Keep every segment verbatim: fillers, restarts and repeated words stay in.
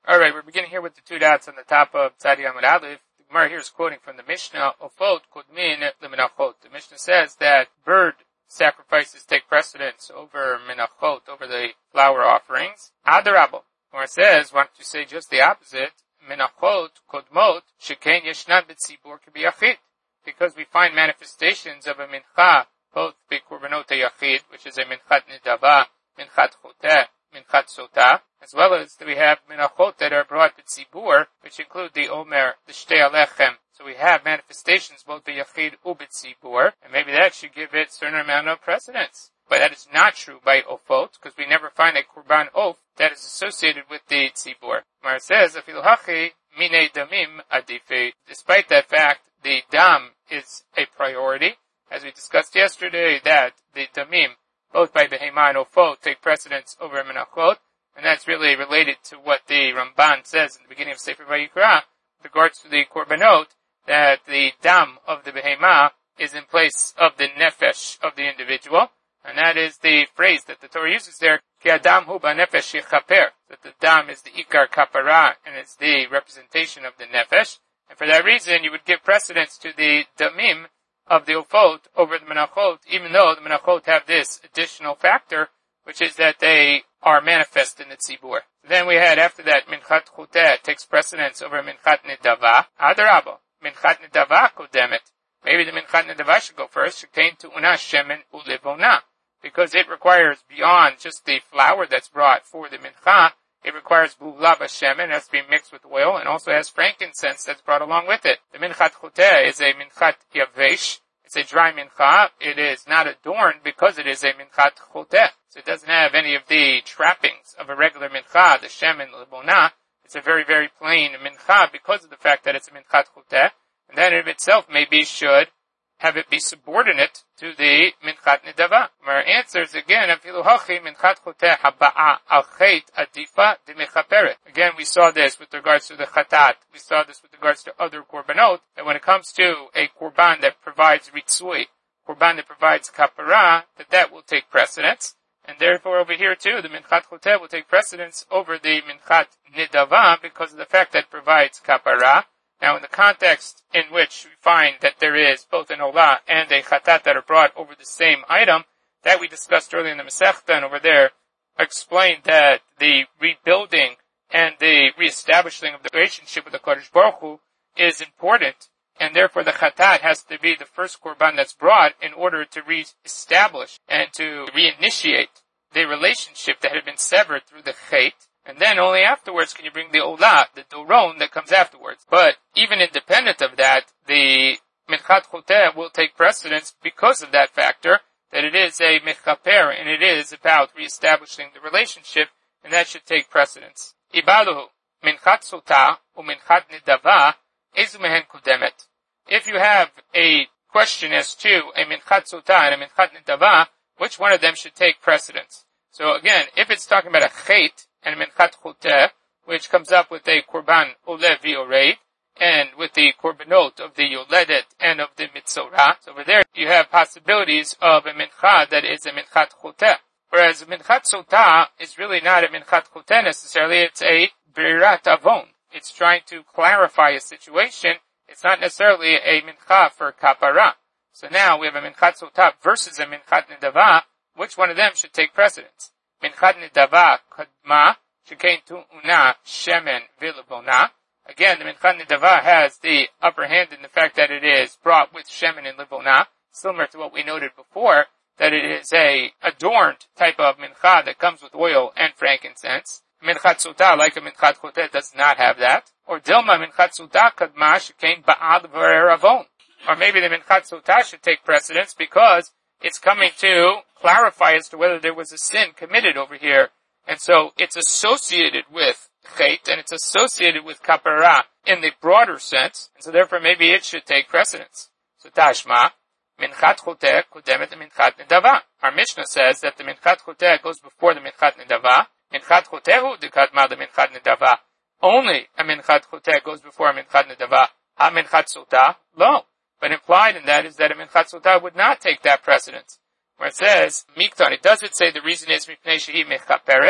Alright, we're beginning here with the two dots on the top of Tzadi Amud Aleph. The Gemara here is quoting from the Mishnah, Ofot Kodmin Lemenachot. The Mishnah says that bird sacrifices take precedence over Menachot, over the flower offerings. Adarabo. Or it says, why don't you say just the opposite? Menachot Kodmot Shekain Yeshnan B'tzibur K'biyachid. Because we find manifestations of a mincha, both B'korbanot Yachid, which is a minchat nidava, minchat choteh, minchat sotah, as well as we have menachot that are brought b'tzibur, which include the omer, the shtei alechem. So we have manifestations both b'yachid u b'tzibur, and maybe that should give it a certain amount of precedence. But that is not true by ofot, because we never find a korban of that is associated with the tzibur. Mar says, afilu hachi minei damim adife. Despite that fact, the dam is a priority. As we discussed yesterday, that the damim, both by behema and ofot, take precedence over menachot. And that's really related to what the Ramban says in the beginning of Sefer Vayikra with regards to the korbanot, that the dam of the behemah is in place of the nefesh of the individual. And that is the phrase that the Torah uses there, ki adam hu ba'nefesh yichaper, that the dam is the ikar kapara and it's the representation of the nefesh. And for that reason, you would give precedence to the damim of the ofot over the menachot, even though the menachot have this additional factor, which is that they are manifest in the tzibur. Then we had after that, minchat choteh takes precedence over minchat nedava. Adarabo, minchat nedava kodemet. Maybe the minchat nedava should go first. Shekain tu'una shemen ulevona. Because it requires beyond just the flour that's brought for the mincha, it requires b'ula b'shemen, it has to be mixed with oil, and also has frankincense that's brought along with it. The minchat choteh is a minchat yavesh. It's a dry mincha. It is not adorned because it is a minchat choteh. So it doesn't have any of the trappings of a regular mincha, the shemen, lebona. It's a very, very plain mincha because of the fact that it's a minchat choteh. And that in itself maybe should have it be subordinate to the minchat nedava. Our answer is again, afilu hachi minchat choteh haba'a al chet adifa de mechaperet. Again, we saw this with regards to the chatat. We saw this with regards to other korbanot, that when it comes to a korban that provides ritzui, korban that provides kapara, that that will take precedence. And therefore over here too, the minchat choteh will take precedence over the minchat nedava because of the fact that it provides kapara. Now in the context in which we find that there is both an olah and a chatat that are brought over the same item, that we discussed earlier in the Masechta, and over there explained that the rebuilding and the reestablishing of the relationship with the Kadosh Baruch Hu is important, and therefore the chatat has to be the first korban that's brought in order to reestablish and to reinitiate the relationship that had been severed through the chet. And then only afterwards can you bring the olah, the doron that comes afterwards. But even independent of that, the minchat choteh will take precedence because of that factor, that it is a mechaper and it is about reestablishing the relationship, and that should take precedence. Ibaduhu, minchat sotah or minchat nedava, ezu mehen kodemet. If you have a question as to a minchat sotah and a minchat nedava, which one of them should take precedence? So again, if it's talking about a chet, and minchat choteh, which comes up with a korban olev v'oreid, and with the korbanot of the yoledet and of the mitzorah. So over there, you have possibilities of a mincha that is a minchat choteh. Whereas a minchat sotah is really not a minchat choteh necessarily, it's a berirat avon. It's trying to clarify a situation. It's not necessarily a mincha for kapara. So now we have a minchat sotah versus a minchat nedava. Which one of them should take precedence? Minchat nedava kadma, shekain tu'una shemen v'levona. Again, the minchat nedava has the upper hand in the fact that it is brought with shemen and levona, similar to what we noted before, that it is a adorned type of mincha that comes with oil and frankincense. Minchat sotah, like a minchat choteh, does not have that. Or dilma minchat sotah kadma, shekain ba'ad v'eravon. Or maybe the minchat sotah should take precedence because it's coming to clarify as to whether there was a sin committed over here. And so it's associated with chet, and it's associated with kapara in the broader sense. And so therefore maybe it should take precedence. So tashma, minchat choteh kodemet minchat nedava. Our Mishnah says that the minchat choteh goes before the minchat nedava. Minchat choteh hu dekadma the minchat nedava. Only a minchat choteh goes before a minchat nedava. Ha minchat sotah? No. But implied in that is that a minchat sotah would not take that precedence. Where it says, mikton, it doesn't say the reason is mipnei shehi mechaperet.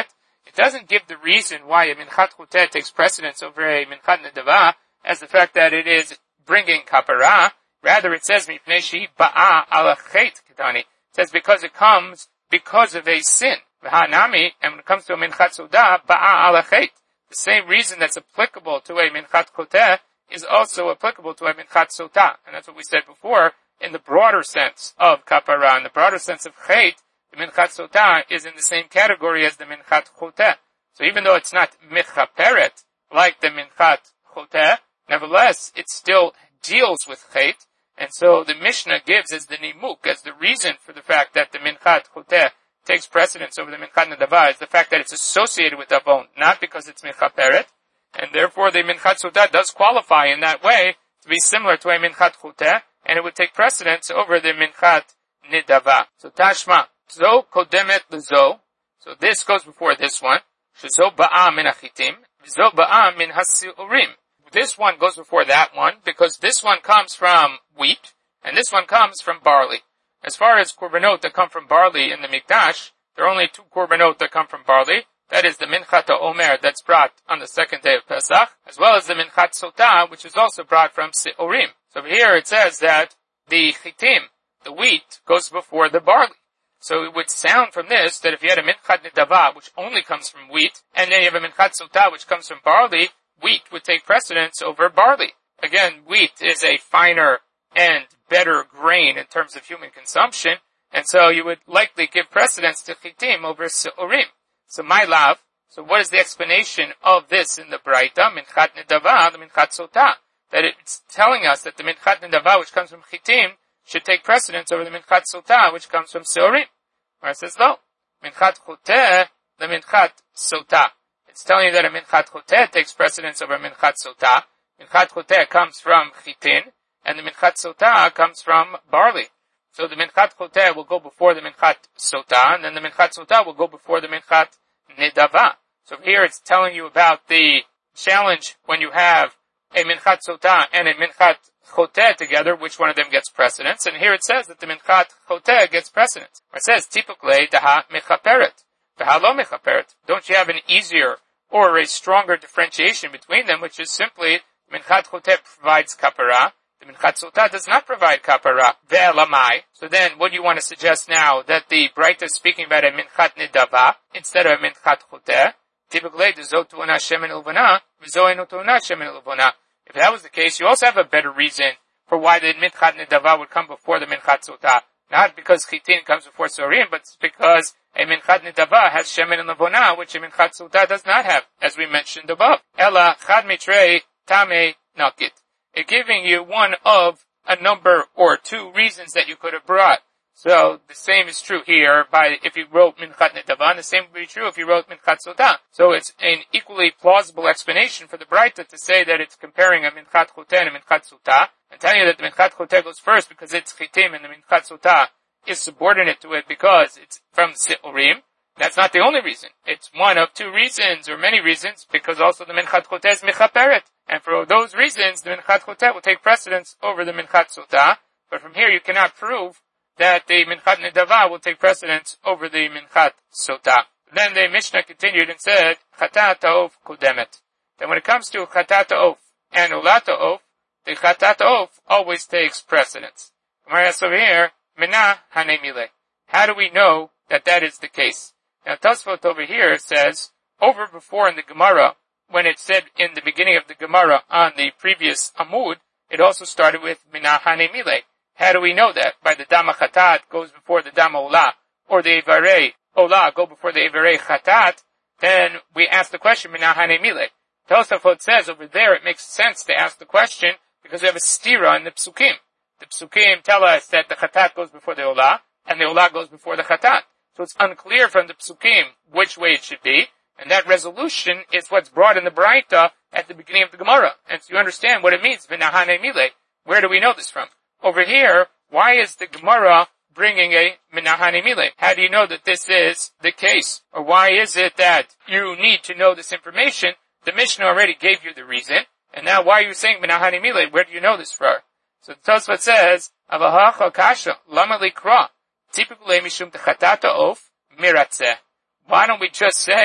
it doesn't give the reason why a minchat chuteh takes precedence over a minchat nedava as the fact that it is bringing kapara. Rather, it says mipnei shehi ba'a ala chet ketani. It says because it comes because of a sin. V'hanami, and when it comes to a minchat soda, ba'a ala chet. The same reason that's applicable to a minchat chuteh is also applicable to a minchat sota. And that's what we said before, in the broader sense of kapara, in the broader sense of chet, the minchat sota is in the same category as the minchat chuteh. So even though it's not michaperet, like the minchat chuteh, nevertheless, it still deals with chet. And so the Mishnah gives as the nimuk, as the reason for the fact that the minchat chuteh takes precedence over the minchat nedava is the fact that it's associated with avon, not because it's michaperet. And therefore the minchat sota does qualify in that way to be similar to a minchat chuteh, and it would take precedence over the minchat nedava. So tashma, zo kodemet lezo. So this goes before this one. Shezo ba'a min achitim, zo ba'a min hasiurim. This one goes before that one because this one comes from wheat and this one comes from barley. As far as korbanot that come from barley in the mikdash, there are only two korbanot that come from barley. That is the minchat omer that's brought on the second day of Pesach, as well as the minchat sota, which is also brought from seorim. So over here it says that the chitim, the wheat, goes before the barley. So it would sound from this that if you had a minchat nedava, which only comes from wheat, and then you have a minchat sota, which comes from barley, wheat would take precedence over barley. Again, wheat is a finer and better grain in terms of human consumption, and so you would likely give precedence to chitim over seorim. So my love, so what is the explanation of this in the Braita, minchat nedava, the minchat sota? That it's telling us that the minchat nedava, which comes from chitim, should take precedence over the minchat sota, which comes from seorim. Where it says, no, minchat chuteh, the minchat sota. It's telling you that a minchat chuteh takes precedence over minchat sota. Minchat chuteh comes from chitin, and the minchat sota comes from barley. So the minchat chuteh will go before the minchat sota, and then the minchat sota will go before the minchat nedava. So here it's telling you about the challenge when you have a minchat sota and a minchat choteh together, which one of them gets precedence. And here it says that the minchat choteh gets precedence. It says, typically, daha mechaperet, daha lo mechaperet. Don't you have an easier or a stronger differentiation between them, which is simply minchat choteh provides kapara, the minchat sota does not provide kapara. Ve'elamai. So then, what do you want to suggest now? That the Braita is speaking about a minchat nedava instead of a minchat choteh. Typically, the zo tu'ana shemen ulvana, v'zo eno tu'ana shemen ulvana. If that was the case, you also have a better reason for why the minchat nedava would come before the minchat sota. Not because chitin comes before sorim, but it's because a minchat nedava has shemen and levona, which a minchat sota does not have, as we mentioned above. Ella chad mitrei tame nakit. It's giving you one of a number or two reasons that you could have brought. So the same is true here by if you wrote minchat nedava, and the same would be true if you wrote minchat sota. So it's an equally plausible explanation for the Braita to say that it's comparing a minchat choteh and a minchat sota, and telling you that the minchat choteh goes first because it's chitim, and the minchat sota is subordinate to it because it's from seorim. That's not the only reason. It's one of two reasons, or many reasons, because also the minchat choteh is michaperet. And for those reasons, the minchat choteh will take precedence over the minchat sota. But from here, you cannot prove that the minchat nedava will take precedence over the minchat sota. Then the Mishnah continued and said, chatat ha'of kodemet. Then when it comes to chatat ha'of and ulat ha'of, the chatat ha'of always takes precedence. Gemara asks over here, mena hanemile. How do we know that that is the case? Now Tosfot over here says, over before in the Gemara, when it said in the beginning of the Gemara on the previous Amud, it also started with Mina Hanemile. How do we know that? By the Dama Chatat goes before the Dama Ola, or the Ivarei Ola go before the Ivarei Chatat, then we ask the question, Mina Hanemile. Tosafot says over there it makes sense to ask the question because we have a stira in the Psukim. The Psukim tell us that the Chatat goes before the Ola, and the Ola goes before the Chatat. So it's unclear from the Psukim which way it should be. And that resolution is what's brought in the Braita at the beginning of the Gemara. And so you understand what it means, V'nahane mile. Where do we know this from? Over here, why is the Gemara bringing a V'nahane mile? How do you know that this is the case? Or why is it that you need to know this information? The Mishnah already gave you the reason. And now why are you saying V'nahane mile? Where do you know this from? So the Tosfot says, Avahacha kasha, lama likra, typically mishum techatata of miratzeh. Why don't we just say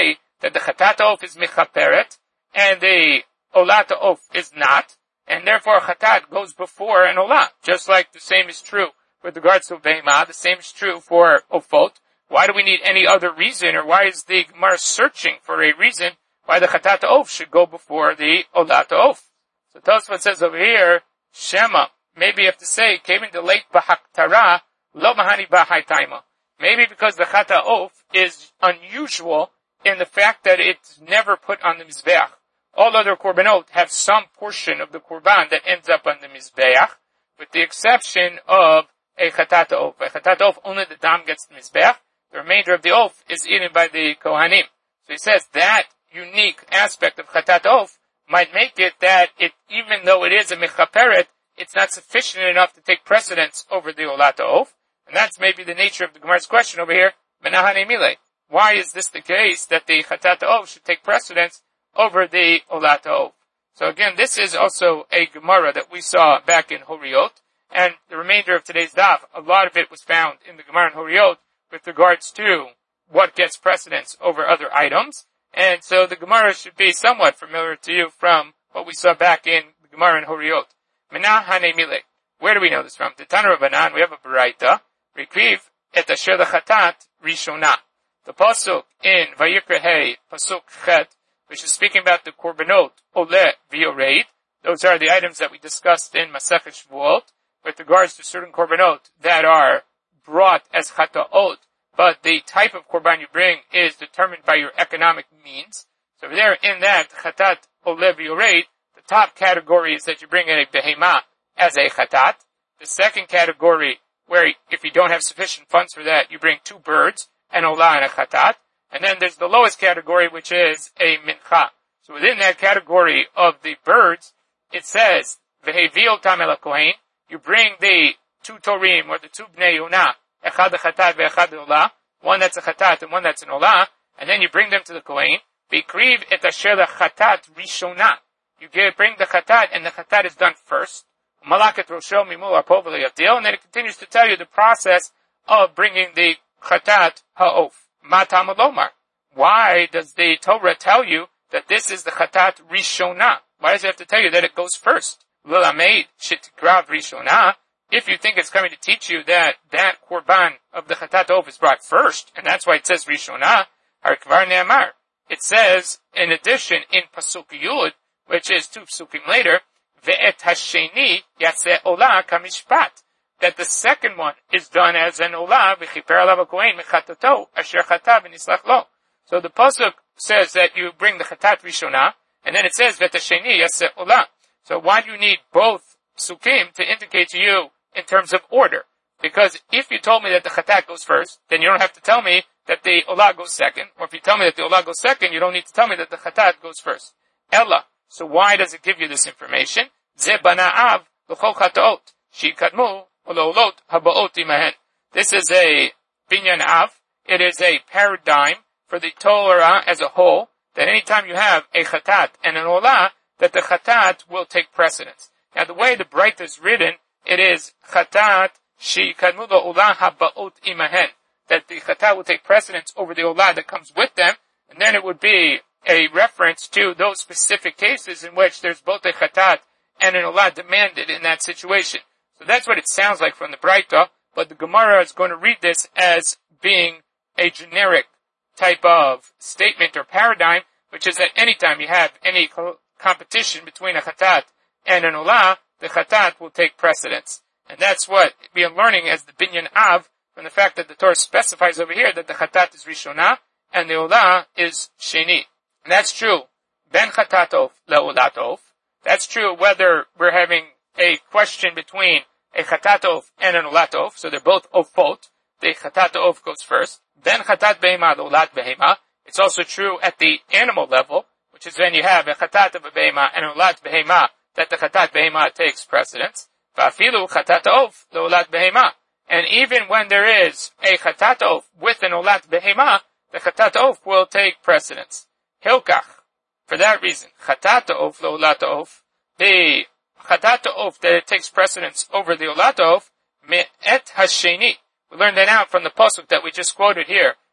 that the chatat of is mechaperet, and the olat of is not, and therefore chatat goes before an olah. Just like the same is true with regards to behema, the same is true for ofot. Why do we need any other reason, or why is the Gemara searching for a reason why the chatat of should go before the olat of? So Tosfot says over here, Shema, maybe you have to say, came in the late bahaktara, lo mahani bahaitaima. Maybe because the chatat of is unusual in the fact that it's never put on the mizbeach. All other korbanot have some portion of the korban that ends up on the mizbeach, with the exception of a chatat of. A chatat of, only the dam gets the mizbeach. The remainder of the of is eaten by the kohanim. So he says that unique aspect of chatat of might make it that it, even though it is a mechaperet, it's not sufficient enough to take precedence over the olat of. And that's maybe the nature of the Gemara's question over here. Menahane mile. Why is this the case that the chatat of should take precedence over the olat of? So again, this is also a Gemara that we saw back in Horiot, and the remainder of today's daf, a lot of it was found in the Gemara in Horiot with regards to what gets precedence over other items. And so the Gemara should be somewhat familiar to you from what we saw back in the Gemara in Horiot. Menahane mile. Where do we know this from? The Tana Rabbanan, we have a Baraita. Rekriv et asher lechatat rishona. The pasuk in Vayikra Hey, pasuk chet, which is speaking about the korbanot ole v'yoreid. Those are the items that we discussed in Masechet Shavuot with regards to certain korbanot that are brought as chataot, but the type of korban you bring is determined by your economic means. So there, in that chatat ole v'yoreid, the top category is that you bring in a behema as a chatat. The second category, where if you don't have sufficient funds for that, you bring two birds, an olah and a chatat. And then there's the lowest category, which is a mincha. So within that category of the birds, it says, V'hevio tam el kohen, you bring the two torim, or the two bnei yonah, echad chatat ve'echad olah, one that's a chatat and one that's an olah, and then you bring them to the kohen, v'ikriv et asher chatat rishona. You give, bring the chatat, and the chatat is done first. Malaket rosho mimul apov v'yavdil, and then it continues to tell you the process of bringing the chatat ha'of. Matam alomar. Why does the Torah tell you that this is the chatat rishona? Why does it have to tell you that it goes first? L'lameid shetikrav rishona. If you think it's coming to teach you that that korban of the chatat of is brought first, and that's why it says rishona, harikvar ne'amar. It says, in addition, in pasuk yud, which is two psukim later, ve'et hasheni yatzeh olah kamishpat. That the second one is done as an olah, v'chiper alav hakohen mechatato, asher chatav v'nislach lo. So the pasuk says that you bring the chatat rishona, and then it says ve'et hasheni yatzeh olah. So why do you need both psukim to indicate to you in terms of order? Because if you told me that the chatat goes first, then you don't have to tell me that the olah goes second. Or if you tell me that the olah goes second, you don't need to tell me that the chatat goes first. Ella. So why does it give you this information? Ze bana'av l'chol chataot, shikadmu ulolot habaot imahen. This is a binyan av. It is a paradigm for the Torah as a whole, that anytime you have a chatat and an olah, that the chatat will take precedence. Now the way the Braita is written, it is chatat shikadmu ulah habaot imahen. That the chatat will take precedence over the olah that comes with them, and then it would be a reference to those specific cases in which there's both a chatat and an olah demanded in that situation. So that's what it sounds like from the Braita, but the Gemara is going to read this as being a generic type of statement or paradigm, which is that anytime you have any co- competition between a chatat and an olah, the chatat will take precedence. And that's what we are learning as the binyan av, from the fact that the Torah specifies over here that the chatat is rishona and the olah is sheni. And that's true. Ben chatatov leolatov. That's true whether we're having a question between a chatatov and an olatov. So they're both ofot. The chatatov goes first. Ben chatat behema leolat behema. It's also true at the animal level, which is when you have a chatat of a behema and an olat behema, that the chatat behema takes precedence. Va'afilu chatatov leolat behema. And even when there is a chatatov with an olat behema, the chatatov will take precedence. Hilkach. For that reason, chatatov leolatov, the chatatov that it takes precedence over the olatov, me'et hasheni. We learned that out from the pasuk that we just quoted here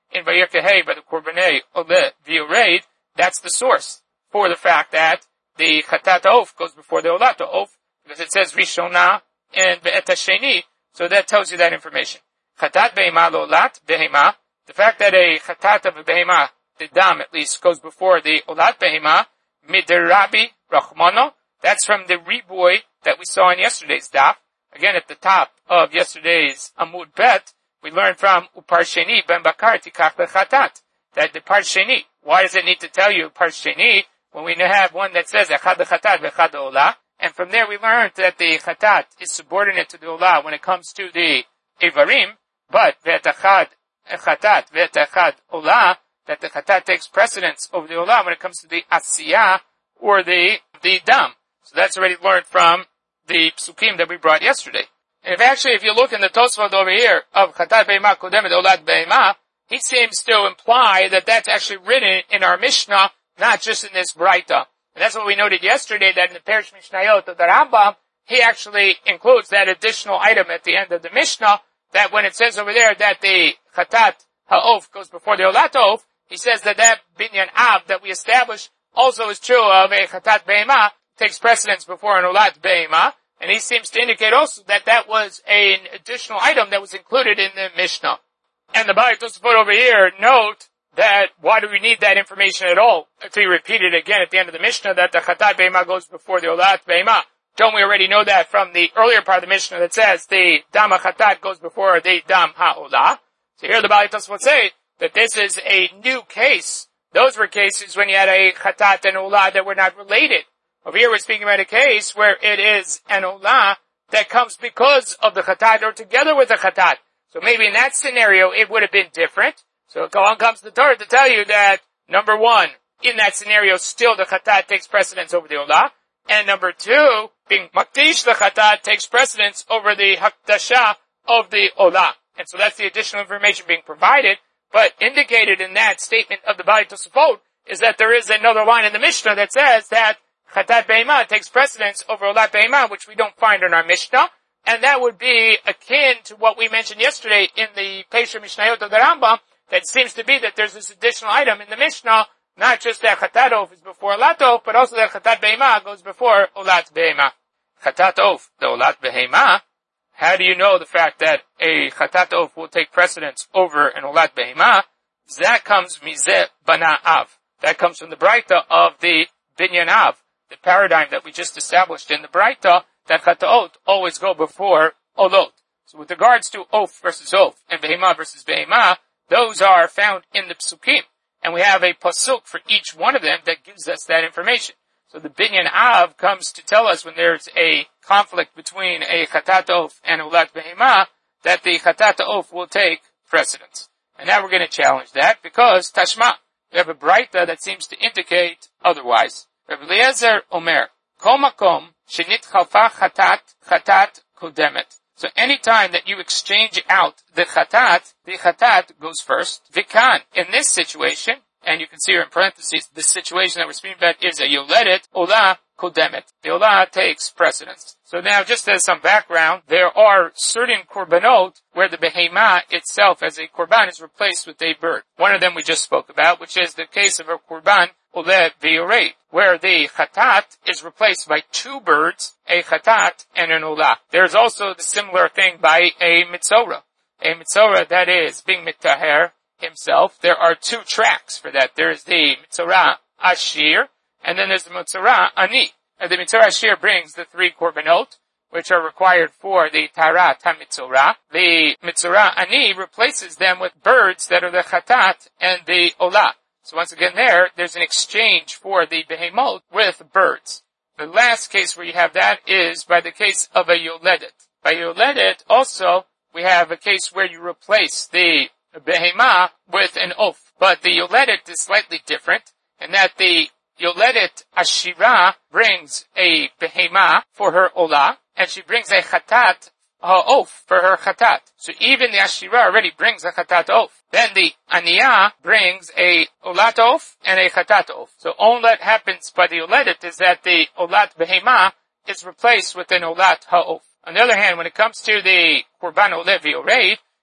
in Vayir Kehei by the Korbanei Ole V'Yoreid, that's the source for the fact that the Chatat Of goes before the Olat Of, because it says Rishona and Ve'et Hasheni, so that tells you that information. Chatat Behema Lolat Behema, the fact that a Chatat of a Behema, the Dam at least, goes before the Olat Behema, Midirabi Rachmano, that's from the Riboy that we saw in yesterday's Daf. Again, at the top of yesterday's Amud Bet, we learned from Upar Sheni Ben Bakar Tikach Lechatat, that the Par Sheni, why does it need to tell you Par Sheni when we have one that says Echad Lechatat Vechad Olah? And from there we learned that the Chatat is subordinate to the Olah when it comes to the Evarim, but Ve'etachad Chatat Ve'etachad Olah, that the Chatat takes precedence over the Olah when it comes to the Asiyah or the, the Dam. So that's already learned from the Psukim that we brought yesterday. And if actually, if you look in the Tosfot over here of Chatat Behema Kodemet Olat Behema, he seems to imply that that's actually written in our Mishnah, not just in this Braita. And that's what we noted yesterday, that in the Perish Mishnayot of the Rambam, he actually includes that additional item at the end of the Mishnah, that when it says over there that the Chatat Ha'of goes before the Olat Ha'of, he says that that Binyan Av that we established also is true of a Chatat Behema, takes precedence before an Olat Behema, and he seems to indicate also that that was an additional item that was included in the Mishnah. And the Bali Tosafot over here note that why do we need that information at all? Until you repeat it again at the end of the Mishnah that the Chatat Behema goes before the Olat Behema. Don't we already know that from the earlier part of the Mishnah that says the Dam HaChatat goes before the Dam HaOlah? So here the Bali Tosafot say that this is a new case. Those were cases when you had a Chatat and Olah that were not related. Over here we're speaking about a case where it is an Olah that comes because of the Chatat or together with the Chatat. So maybe in that scenario it would have been different. So along comes the Torah to tell you that, number one, in that scenario still the Chatat takes precedence over the Olah. And number two, being Makdish the Chatat takes precedence over the Hakdasha of the Olah. And so that's the additional information being provided. But indicated in that statement of the Bali Tosafot is that there is another line in the Mishnah that says that Chatat Behema takes precedence over Olat Behema, which we don't find in our Mishnah, and that would be akin to what we mentioned yesterday in the Pesha Mishnayot of the Rambam, that seems to be that there's this additional item in the Mishnah, not just that Chatat Of is before Olat Of, but also that Chatat Behema goes before Olat Behema. Chatat Of, the Olat Behema, how do you know the fact that a Chatat Of will take precedence over an Olat Behema? That comes Mizeh Bana Av. That comes from the Braita of the Binyan Av. The paradigm that we just established in the Braita, that Chataot always go before Olot. So with regards to Of versus Of, and Behema versus Behema, those are found in the Psukim. And we have a Pasuk for each one of them that gives us that information. So the Binyan Av comes to tell us when there's a conflict between a Chatat Of and Olat Behema, that the Chatat Of will take precedence. And now we're going to challenge that, because Tashma, we have a Braita that seems to indicate otherwise. Rabbi Eliezer Omer, Kol makom shenit chalfa chatat, chatat kodemet. So any time that you exchange out the chatat, the chatat goes first. Vikan, in this situation, and you can see here in parentheses, the situation that we're speaking about is a yoledet, olah kodemet. The olah takes precedence. So now, just as some background, there are certain korbanot where the behema itself as a korban is replaced with a bird. One of them we just spoke about, which is the case of a korban Ole V'Yorei, where the chatat is replaced by two birds, a chatat and an olah. There's also the similar thing by a mitzorah. A mitzorah that is being mitaher himself. There are two tracks for that. There's the mitzorah ashir, and then there's the mitzorah ani. And the mitzorah ashir brings the three korbanot, which are required for the tarat ha-mitzorah. The mitzorah ani replaces them with birds that are the chatat and the olah. So once again there, there's an exchange for the behemot with birds. The last case where you have that is by the case of a yoledet. By yoledet also, we have a case where you replace the behemah with an oaf. But the yoledet is slightly different in that the yoledet ashira brings a behemah for her olah, and she brings a chatat ha'of for her chatat. So even the ashira already brings a chatat oaf. Then the aniyah brings a olat oaf and a chatat oaf. So all that happens by the yoledet is that the olat behema is replaced with an olat ha'of. On the other hand, when it comes to the korban ole v'yorei,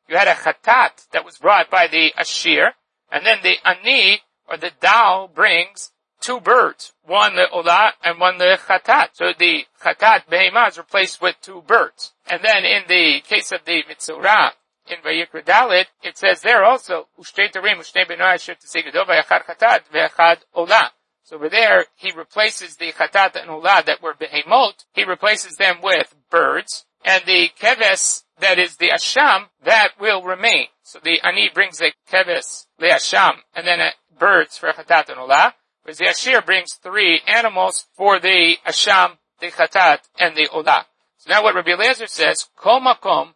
you had a chatat that was brought by the ashir, and then the ani, or the dal, brings two birds, one the olah and one the chatat. So the chatat behemah is replaced with two birds. And then in the case of the mitzorah, in Vayikra Dalet, it says there also, Ushtei Tarim, Ushtei Benoy Asher Tsegadov, Vayachad Chatat, Vayachad Olah. So over there, he replaces the Chatat and Olah that were Behemot, he replaces them with birds, and the Keves, that is the Asham, that will remain. So the Ani brings the Keves, the Asham, and then uh, birds for Chatat and Olah, whereas the Ashir brings three animals for the Asham, the Chatat, and the Olah. So now what Rabbi Eliezer says, Kol Makom,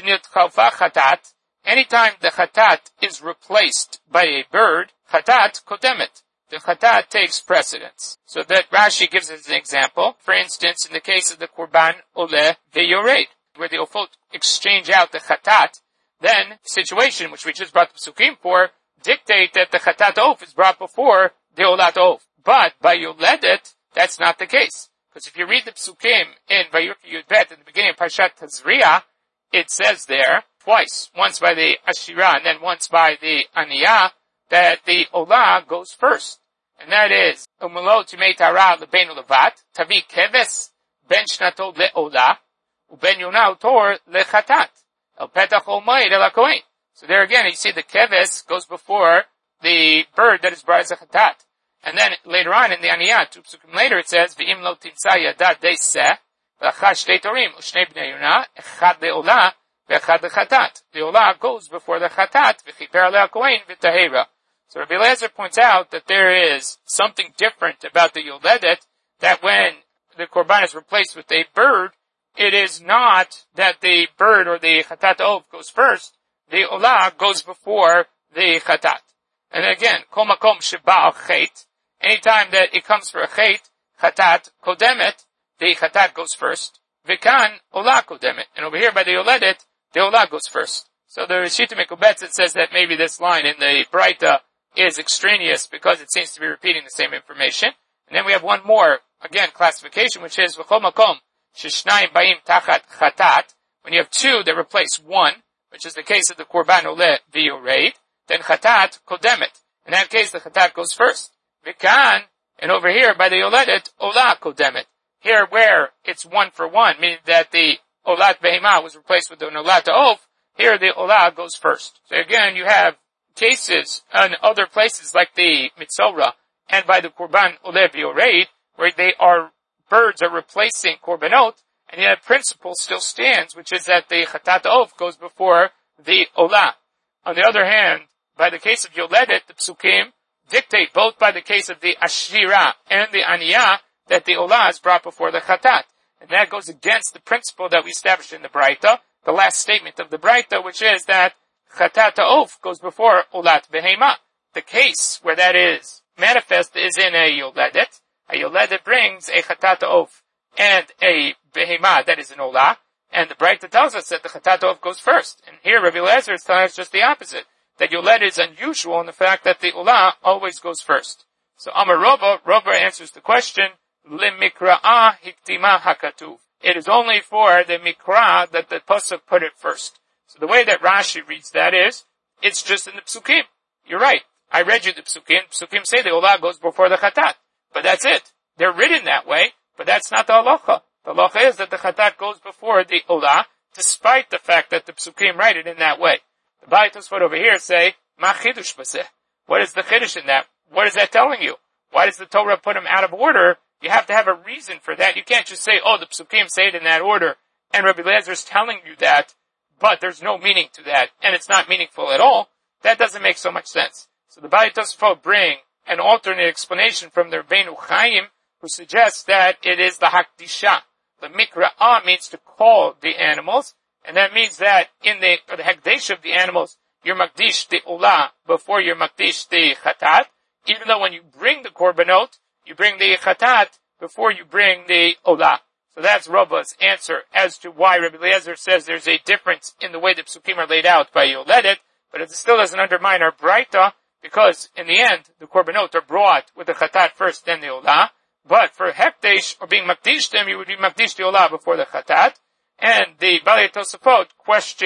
anytime the chatat is replaced by a bird, chatat kodemet. The chatat takes precedence. So that Rashi gives us an example. For instance, in the case of the korban oleh veyored, where the ofot exchange out the chatat, then the situation which we just brought the psukim for dictate that the chatat of is brought before the olat of. But by yoledet, that's not the case. Because if you read the psukim in Vayikra Yudbet in the beginning of Parshat Tazriah, it says there, twice, once by the Ashira and then once by the Aniyah, that the Olah goes first. And that is, Umelo Timei Tara Lebenu Levat, Tavi Keves, Ben Shnato Le'olah, Uben Yonah Tor Lechatat, El Petach Olmoed El HaKohen. So there again, you see the Keves goes before the bird that is brought as a Chatat. And then later on in the Aniyah, two psukim later, it says, V'im lo timsa yadad deiseh, the olah goes before the chatat. So Rabbi Eliezer points out that there is something different about the yoledet, that when the korban is replaced with a bird, it is not that the bird or the chatat ov goes first, the olah goes before the chatat. And again, kol makom sheba chet, anytime that it comes for a chet, chatat kodemet, the chatat goes first. Vikan olah kodemet. And over here by the yoledet, the olah goes first. So the Rishita Mekubetz, it says that maybe this line in the Braita is extraneous because it seems to be repeating the same information. And then we have one more, again, classification, which is v'chol makom sheshnayim ba'im tachat chatat. When you have two that replace one, which is the case of the korban oleh v'yoreid, then chatat kodemet. In that case, the chatat goes first. Vikan, and over here by the yoledet, olah kodemet. Here where it's one for one, meaning that the olat behemah was replaced with the olat of, here the olah goes first. So again, you have cases in other places like the mitzorah and by the korban oleh v'yoreid, where they are, birds are replacing korbanot, and yet a principle still stands, which is that the chatat of goes before the olah. On the other hand, by the case of yoledet, the psukim dictate both by the case of the ashira and the aniyah, that the olah is brought before the chatat. And that goes against the principle that we established in the Braita, the last statement of the Braita, which is that chatat of goes before olat behemah. The case where that is manifest is in a yoledet. A yoledet brings a chatat of and a behemah that is an olah, and the Braita tells us that the chatat of goes first. And here Rabbi Eliezer is telling us just the opposite, that yoledet is unusual in the fact that the olah always goes first. So Amar Rava, Rava answers the question, Limikra'ah hiktima hakatuv. It is only for the mikra that the pasuk put it first. So the way that Rashi reads that is, it's just in the psukim. You're right. I read you the psukim. Psukim say the olah goes before the chatat. But that's it. They're written that way, but that's not the halacha. The halacha is that the chatat goes before the olah, despite the fact that the psukim write it in that way. The Baalei Tosfot over here say, Ma chidush baseh. What is the chiddush in that? What is that telling you? Why does the Torah put them out of order? You have to have a reason for that. You can't just say, oh, the psukim say it in that order, and Rabbi Eliezer is telling you that, but there's no meaning to that, and it's not meaningful at all. That doesn't make so much sense. So the Baalei Tosfot bring an alternate explanation from the Rabbeinu Chaim, who suggests that it is the hakdisha. The mikra'ah means to call the animals, and that means that in the, the hekdesh of the animals, you're makdish the olah before you're makdish the chatat, even though when you bring the korbanot, you bring the chatat before you bring the olah. So that's Rava's answer as to why Rabbi Eliezer says there's a difference in the way the psukim are laid out by yoledet, but it still doesn't undermine our Braita, because in the end, the korbanot are brought with the chatat first, then the olah. But for hekdesh, or being makdish them, you would be makdish the olah before the chatat. And the Baalei Tosfot question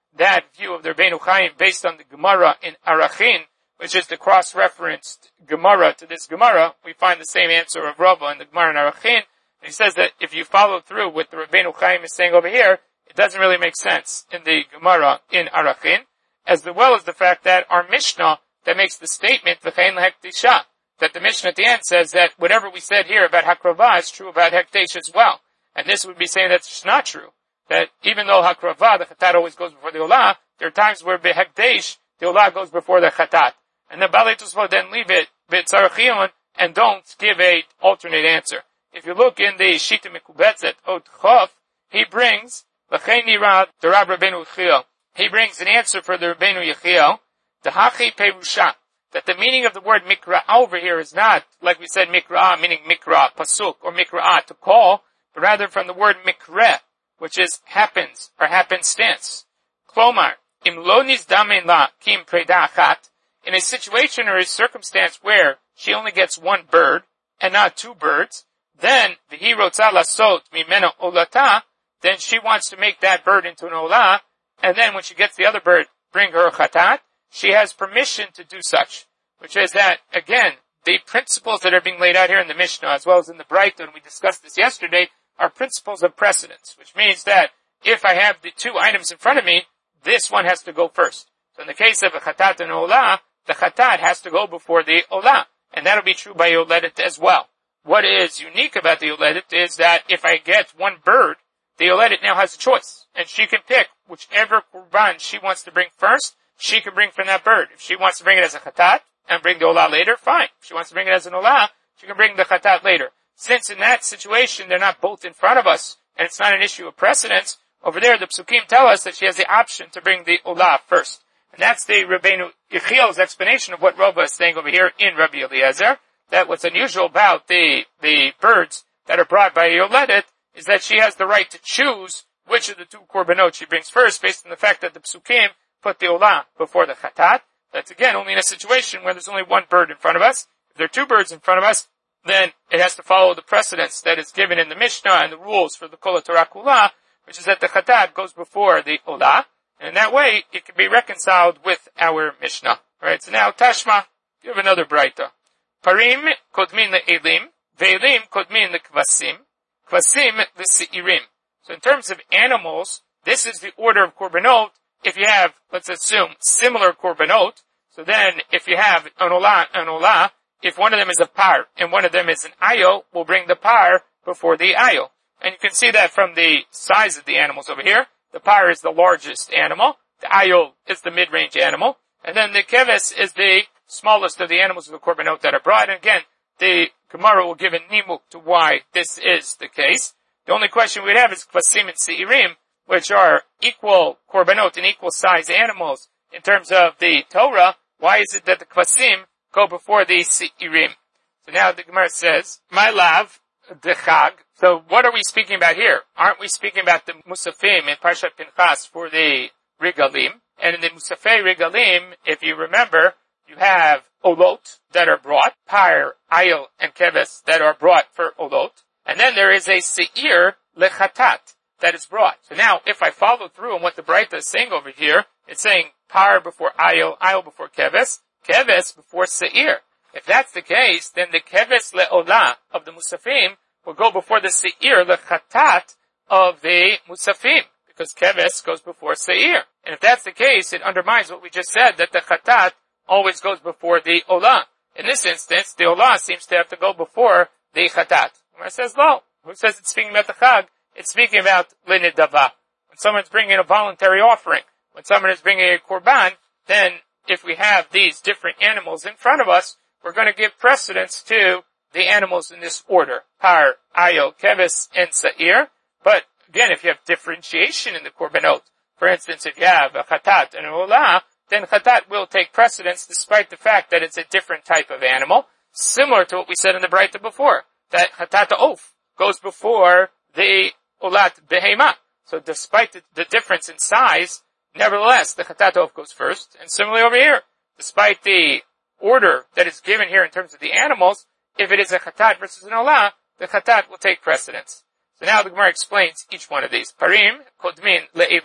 that view of the Rabbeinu Chaim based on the Gemara in Arachin, which is the cross-referenced Gemara to this Gemara, we find the same answer of Rava in the Gemara in Arachin. And he says that if you follow through with the Rabbeinu Chaim is saying over here, it doesn't really make sense in the Gemara in Arachin, as well as the fact that our Mishnah that makes the statement, V'chein l'hektisha, that the Mishnah at the end says that whatever we said here about Hakrava is true about Hekdesh as well. And this would be saying that's just not true. That even though Hakrava, the Chatat always goes before the Olah, there are times where Hekdesh, the Olah goes before the Chatat. And the Balei Tosfot then leave it, B'tzarachiyun, and don't give a alternate answer. If you look in the Shita Mekubetzet, Ot Chof, he brings, V'chein nirad, the Rab Rabbeinu Yechiel. He brings an answer for the Rabbeinu Yechiel, the Hachi Perusha, that the meaning of the word Mikra over here is not, like we said, Mikra, meaning Mikra, Pasuk, or Mikra, to call, but rather from the word Mikre, which is happens, or happenstance. Klomar, Im lo nizdamen la kim preda achat, in a situation or a circumstance where she only gets one bird, and not two birds, then, v'hi rotza lasot mimena olata, then she wants to make that bird into an olah, and then when she gets the other bird, bring her a chatat, she has permission to do such. Which is that, again, the principles that are being laid out here in the Mishnah, as well as in the Braita, and we discussed this yesterday, are principles of precedence, which means that if I have the two items in front of me, this one has to go first. So in the case of a chatat and olah, the chatat has to go before the olah, and that'll be true by yoledet as well. What is unique about the yoledet is that if I get one bird, the yoledet now has a choice, and she can pick whichever qurban she wants to bring first, she can bring from that bird. If she wants to bring it as a chatat, and bring the olah later, fine. If she wants to bring it as an olah, she can bring the chatat later. Since in that situation, they're not both in front of us, and it's not an issue of precedence, over there the psukim tell us that she has the option to bring the olah first. And that's the Rabbeinu Yechiel's explanation of what Rava is saying over here in Rabbi Eliezer, that what's unusual about the, the birds that are brought by Yoledet is that she has the right to choose which of the two korbanot she brings first, based on the fact that the psukim put the olah before the chatat. That's again only in a situation where there's only one bird in front of us. If there are two birds in front of us, then it has to follow the precedence that is given in the Mishnah and the rules for the Kol Torah Kula, which is that the chatat goes before the olah, and in that way it can be reconciled with our Mishnah. Alright, so now Tashma, you have another Braita. Parim kodmin le'elim, ve'elim kodmin le'kvasim, kvasim le'seirim. So in terms of animals, this is the order of korbanot. If you have, let's assume, similar korbanot, so then if you have an olah, an olah, if one of them is a par and one of them is an ayo, we'll bring the par before the ayo. And you can see that from the size of the animals over here. The par is the largest animal, the ayo is the mid-range animal, and then the keves is the smallest of the animals of the korbanot that are brought. And again, the Gemara will give a nimuk to why this is the case. The only question we'd have is kvasim and seirim, which are equal korbanot and equal size animals in terms of the Torah. Why is it that the kvasim go before the seirim? So now the Gemara says, my lav, the chag. So what are we speaking about here? Aren't we speaking about the musafim in Parshat Pinchas for the regalim? And in the musafei regalim, if you remember, you have olot that are brought, par, ayil, and keves that are brought for olot. And then there is a seir lechatat that is brought. So now, if I follow through on what the Braita is saying over here, it's saying par before ayil, ayil before keves, keves before seir. If that's the case, then the keves le'olah of the musafim will go before the seir lechatat of the musafim, because keves goes before seir. And if that's the case, it undermines what we just said, that the chatat always goes before the olah. In this instance, the olah seems to have to go before the chatat. It says, no. Who says it's speaking about the chag? It's speaking about linidava. When someone's bringing a voluntary offering, when someone is bringing a korban, then if we have these different animals in front of us, we're going to give precedence to the animals in this order. Par, ayo, keves, and sa'ir. But again, if you have differentiation in the korbanot, for instance, if you have a chatat and an olah, then chatat will take precedence despite the fact that it's a different type of animal, similar to what we said in the Braita before, that chatat oaf goes before the olat behema. So despite the, the difference in size, nevertheless, the chatat oaf goes first. And similarly over here, despite the order that is given here in terms of the animals, if it is a chatat versus an olah, the chatat will take precedence. So now the Gemara explains each one of these. Parim, kodmin le'elim,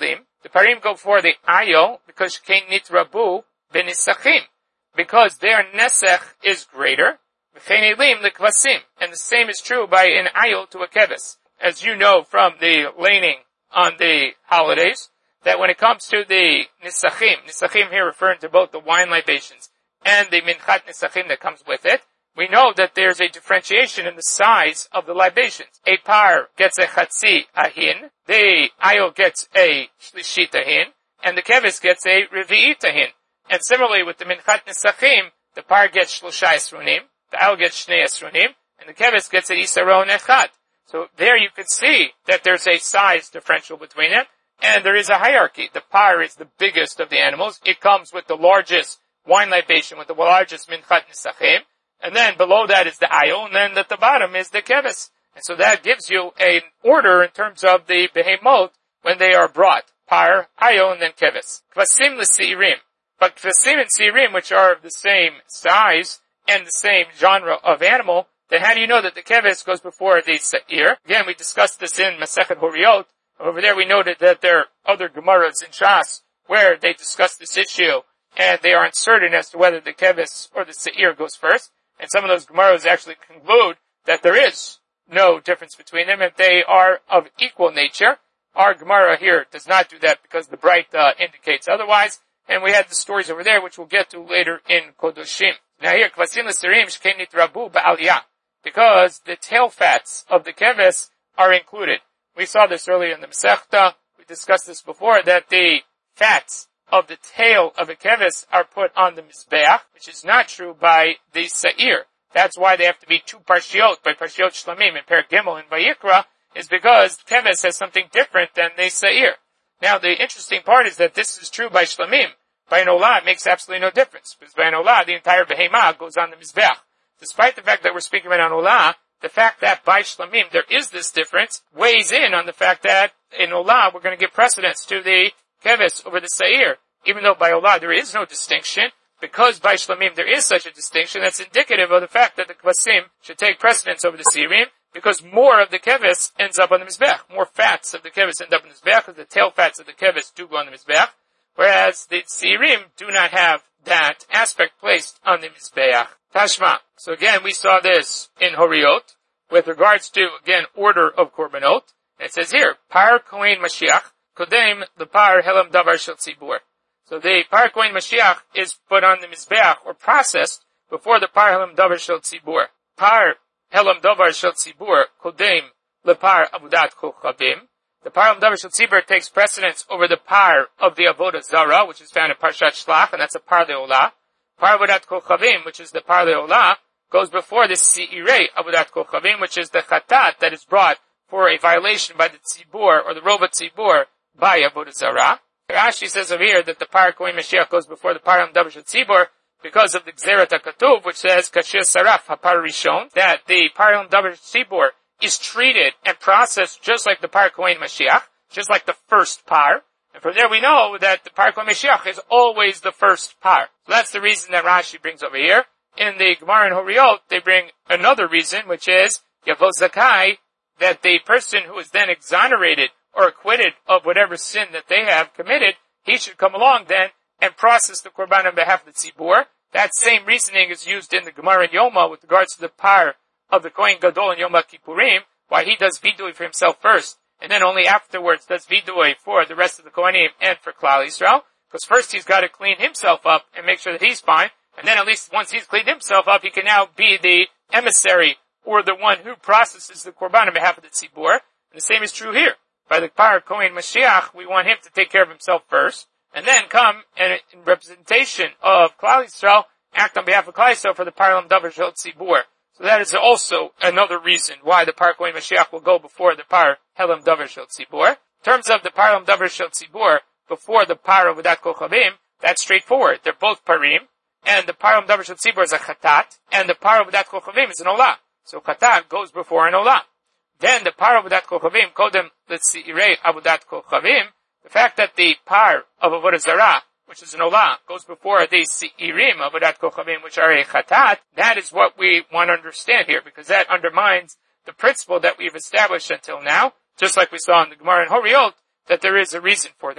The parim go for the ayo because shekein nitrabu benisachim, because their nesech is greater. V'chein elim lekvasim, and the same is true by an ayo to a keves. As you know from the laning on the holidays, that when it comes to the nisachim, nisachim here referring to both the wine libations and the minchat nisachim that comes with it, we know that there's a differentiation in the size of the libations. A par gets a chatzi ahin, the ayo gets a shlishit ahin, and the keves gets a revi'it ahin. And similarly with the minchat nisachim, the par gets shlosha esronim, the ayo gets shnei esronim, and the keves gets a isaron echad. So there you can see that there's a size differential between them, and there is a hierarchy. The par is the biggest of the animals. It comes with the largest wine libation, with the largest minchat nisachim, and then below that is the ayo, and then at the bottom is the keves. And so that gives you an order in terms of the behemoth when they are brought. Par, ayo, and then keves. Kvasim l'seirim. But kvasim and seirim, which are of the same size and the same genre of animal, then how do you know that the keves goes before the seir? Again, we discussed this in Masechet Horiot. Over there we noted that there are other Gemaras in Shas where they discuss this issue, and they are uncertain as to whether the keves or the seir goes first. And some of those Gemaras actually conclude that there is no difference between them, and they are of equal nature. Our Gemara here does not do that because the bright uh, indicates otherwise, and we had the stories over there, which we'll get to later in Kodoshim. Now here, Kvasim l'Serim shkein nitrabu ba'aliyah, because the tail fats of the keves are included. We saw this earlier in the Masechta. We discussed this before, that the fats of the tail of a keves are put on the mizbeach, which is not true by the seir. That's why they have to be two parshiot, by parshiot shlamim in Perek Gimel in Vayikra, is because keves has something different than the seir. Now the interesting part is that this is true by shlamim. By an olah, it makes absolutely no difference, because by an olah, the entire behemah goes on the mizbeach. Despite the fact that we're speaking about an olah, the fact that by shlamim there is this difference weighs in on the fact that in olah we're going to give precedence to the keves over the seir. Even though by olah there is no distinction, because by shlamim there is such a distinction, that's indicative of the fact that the kvasim should take precedence over the seirim, because more of the keves ends up on the mizbeach. More fats of the keves end up on the mizbeach, because the tail fats of the keves do go on the mizbeach, whereas the seirim do not have that aspect placed on the mizbeach. Tashma. So again, we saw this in Horiot, with regards to, again, order of korbanot. It says here, Par Kohen Mashiach, Kodem the Par Helam Davar Shel Tzibur. So the Par Kohen Mashiach is put on the mizbeach, or processed, before the Par Helam Davar Shel Tzibur. Par Helam Davar Shel Tzibur, Kodem le Par Abudat Kochavim. The Par Helam Davar Shel Tzibur takes precedence over the Par of the Avodah Zara, which is found in Parshat Shlach, and that's a Par Leolah. Par Abudat Kochavim, which is the Par Leolah, goes before the Seirei Abudat Kochavim, which is the Chatat that is brought for a violation by the Tzibur, or the Rova Tzibur, by Avodah Zarah. Rashi says over here that the Par Kohen Mashiach goes before the Par Helam Davar Shel Tzibur because of the Gzeret HaKatuv, which says, Kashir Saraf HaPar Rishon, that the Par Helam Davar Shel Tzibur is treated and processed just like the Par Kohen Mashiach, just like the first Par. And from there we know that the Par Kohen Mashiach is always the first Par. So that's the reason that Rashi brings over here. In the Gemara and Horiot, they bring another reason, which is Yavo Zakai, that the person who is then exonerated or acquitted of whatever sin that they have committed, he should come along then and process the korban on behalf of the tzibur. That same reasoning is used in the Gemara and Yoma with regards to the par of the Kohen Gadol and Yom Kippurim, why he does vidui for himself first, and then only afterwards does vidui for the rest of the Kohanim and for Klal Yisrael, because first he's got to clean himself up and make sure that he's fine, and then at least once he's cleaned himself up, he can now be the emissary or the one who processes the korban on behalf of the tzibur. And the same is true here. By the Par Kohen Mashiach, we want him to take care of himself first, and then come and in representation of Klal Yisrael, act on behalf of Klal Yisrael for the Par Helam Davar Shel Tzibur. So that is also another reason why the Par Kohen Mashiach will go before the Par Helam Davar Shel Tzibur. In terms of the Par Helam Davar Shel Tzibur before the Par of Abudat Kochavim, that's straightforward. They're both Parim, and the Par Helam Davar Shel Tzibur is a Chatat, and the Par of Abudat Kochavim is an Olah. So Chatat goes before an Olah. Then the Par of Abudat Kochavim, Kodem L'Tziirei Abudat Kochavim, the fact that the Par of Avodah Zarah, which is an Olah, goes before the Seirim of Abudat Kochavim, which are a Chatat, that is what we want to understand here, because that undermines the principle that we've established until now, just like we saw in the Gemara and Horiot, that there is a reason for that,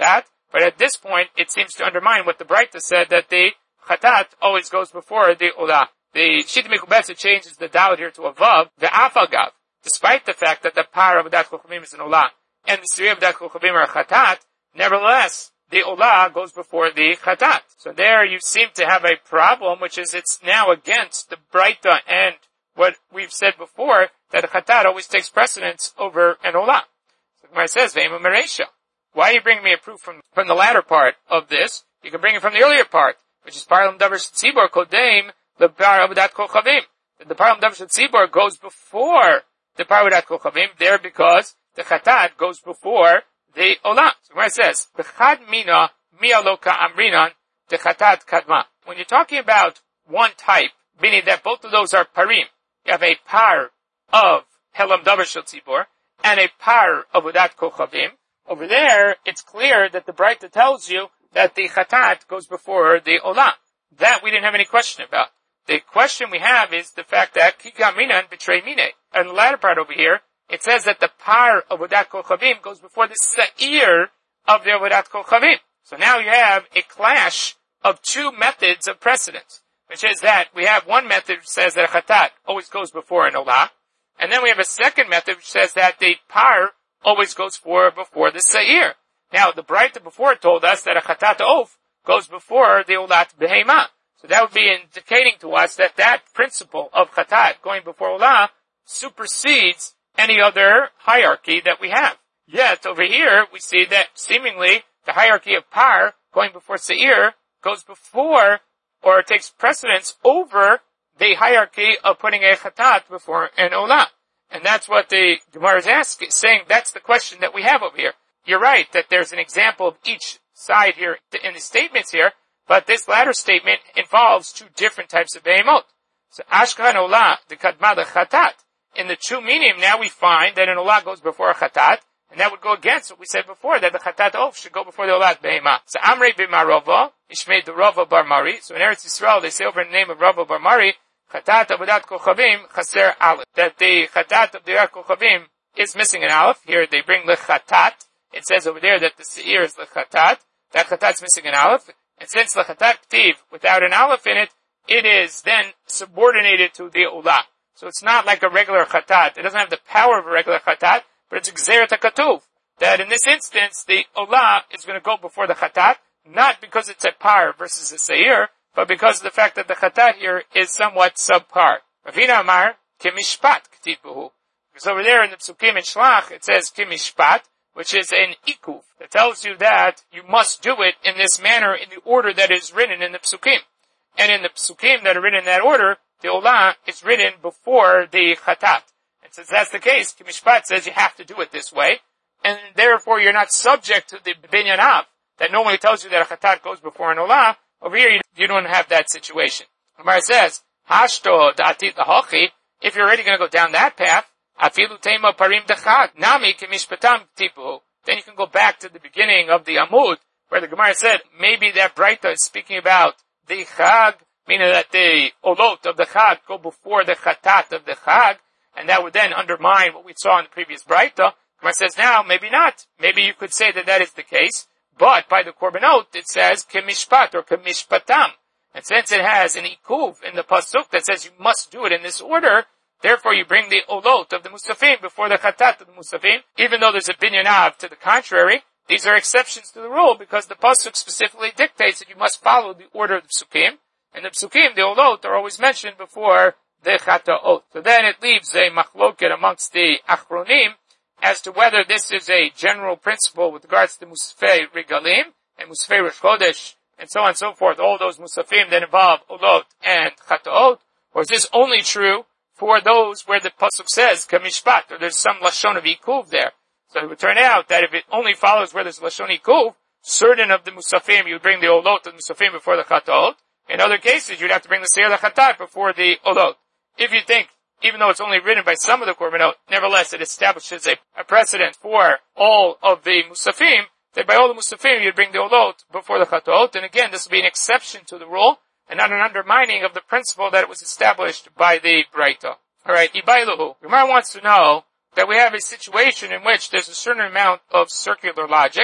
But at this point, it seems to undermine what the Braita said, that the chatat always goes before the olah. The Shita Mekubetza changes the dalet here to a vav, the afagav. Despite the fact that the par of Avodat Kochavim is an olah, and the Sri of Avodat Kochavim are a chatat, nevertheless, the olah goes before the chatat. So there you seem to have a problem, which is it's now against the Braita and what we've said before, that a chatat always takes precedence over an olah. So the Gemara says, Ve'ema Mereisha. Why are you bringing me a proof from, from the latter part of this? You can bring it from the earlier part, which is Parlam Davar Tzibor Kodem, the Par Avodat Kochavim. The Parlam Davar Tzibor goes before the Par Avodat Kochavim, there because the chatat goes before the olah. So where it says, B'chad mina mi'aloka amrinan the chatat kadma. When you're talking about one type, meaning that both of those are parim, you have a par of Helam Davar Shel Tzibor and a par of Avodat Kochavim. Over there, it's clear that the Braita tells you that the chatat goes before the olah. That we didn't have any question about. The question we have is the fact that kika minan betray mine. And the latter part over here, it says that the par of Avodat Kochavim goes before the sa'ir of the Avodat Kochavim. So now you have a clash of two methods of precedence, which is that we have one method which says that a chatat always goes before an olah, and then we have a second method which says that the par always goes for before the sa'ir. Now, the Braita before told us that a chatat oaf goes before the olat behema. So that would be indicating to us that that principle of chatat going before olah supersedes any other hierarchy that we have. Yet, over here, we see that seemingly the hierarchy of par going before sa'ir goes before or takes precedence over the hierarchy of putting a chatat before an olah. And that's what the Gemara is asking, saying that's the question that we have over here. You're right that there's an example of each side here in the statements here, but this latter statement involves two different types of behemoth. So Ashkan olah, the kadma, the chatat. In the true meaning, now we find that an olah goes before a chatat, and that would go against what we said before, that the chatat off should go before the olat behema. So Amrei b'marova, Ishmei the Rava bar Mari. So in Eretz Yisrael, they say over in the name of Rava bar Mari, chatat avodat kochavim chaser aleph. That the chatat of the avodat kochavim is missing an aleph. Here they bring lechatat. It says over there that the seir is lechatat. That chatat is missing an aleph. And since lechatat k'tiv, without an aleph in it, it is then subordinated to the olah. So it's not like a regular chatat. It doesn't have the power of a regular chatat, but it's gzeret hakatuv. That in this instance, the olah is going to go before the chatat, not because it's a par versus a seir, but because of the fact that the chatat here is somewhat subpar. Ravina Amar, kimishpat k'tiv buhu. Because over there in the psukim in Shlach, it says kimishpat, which is an ikuv, that tells you that you must do it in this manner in the order that is written in the psukim. And in the psukim that are written in that order, the olah is written before the chatat. And since that's the case, kimishpat says you have to do it this way, and therefore you're not subject to the binyan av, that normally tells you that a chatat goes before an olah. Over here, you, you don't have that situation. Gemara says, hashto da'atit lahochi, if you're already going to go down that path, afilu tema parim dechag, nami kimishpatam tipu, then you can go back to the beginning of the Amud, where the Gemara said, maybe that Braita is speaking about the chag, meaning that the olot of the chag go before the chatat of the chag, and that would then undermine what we saw in the previous Braita. Gemara says now, maybe not. Maybe you could say that that is the case, but by the korbanot, it says kimishpat or kimishpatam. And since it has an ikuv in the pasuk that says you must do it in this order, therefore you bring the olot of the musafim before the chatat of the musafim, even though there's a binyan av to the contrary. These are exceptions to the rule because the pasuk specifically dictates that you must follow the order of the psukim. And the psukim, the olot, are always mentioned before the chataot. So then it leaves a machloket amongst the achronim as to whether this is a general principle with regards to musafei regalim and musafei rosh chodesh and so on and so forth, all those musafim that involve olot and chataot, or is this only true for those where the pasuk says kamishpat, or there's some lashon of ikuv there? So it would turn out that if it only follows where there's lashon ikuv, certain of the musafim you would bring the olot of the musafim before the chataot. In other cases, you'd have to bring the seir chatat before the olot. If you think, even though it's only written by some of the korbanot, nevertheless it establishes a, a precedent for all of the musafim, that by all the musafim you'd bring the olot before the chataot. And again, this will be an exception to the rule, and not an undermining of the principle that it was established by the Braita. Alright, Ibailuhu. Gemara wants to know that we have a situation in which there's a certain amount of circular logic,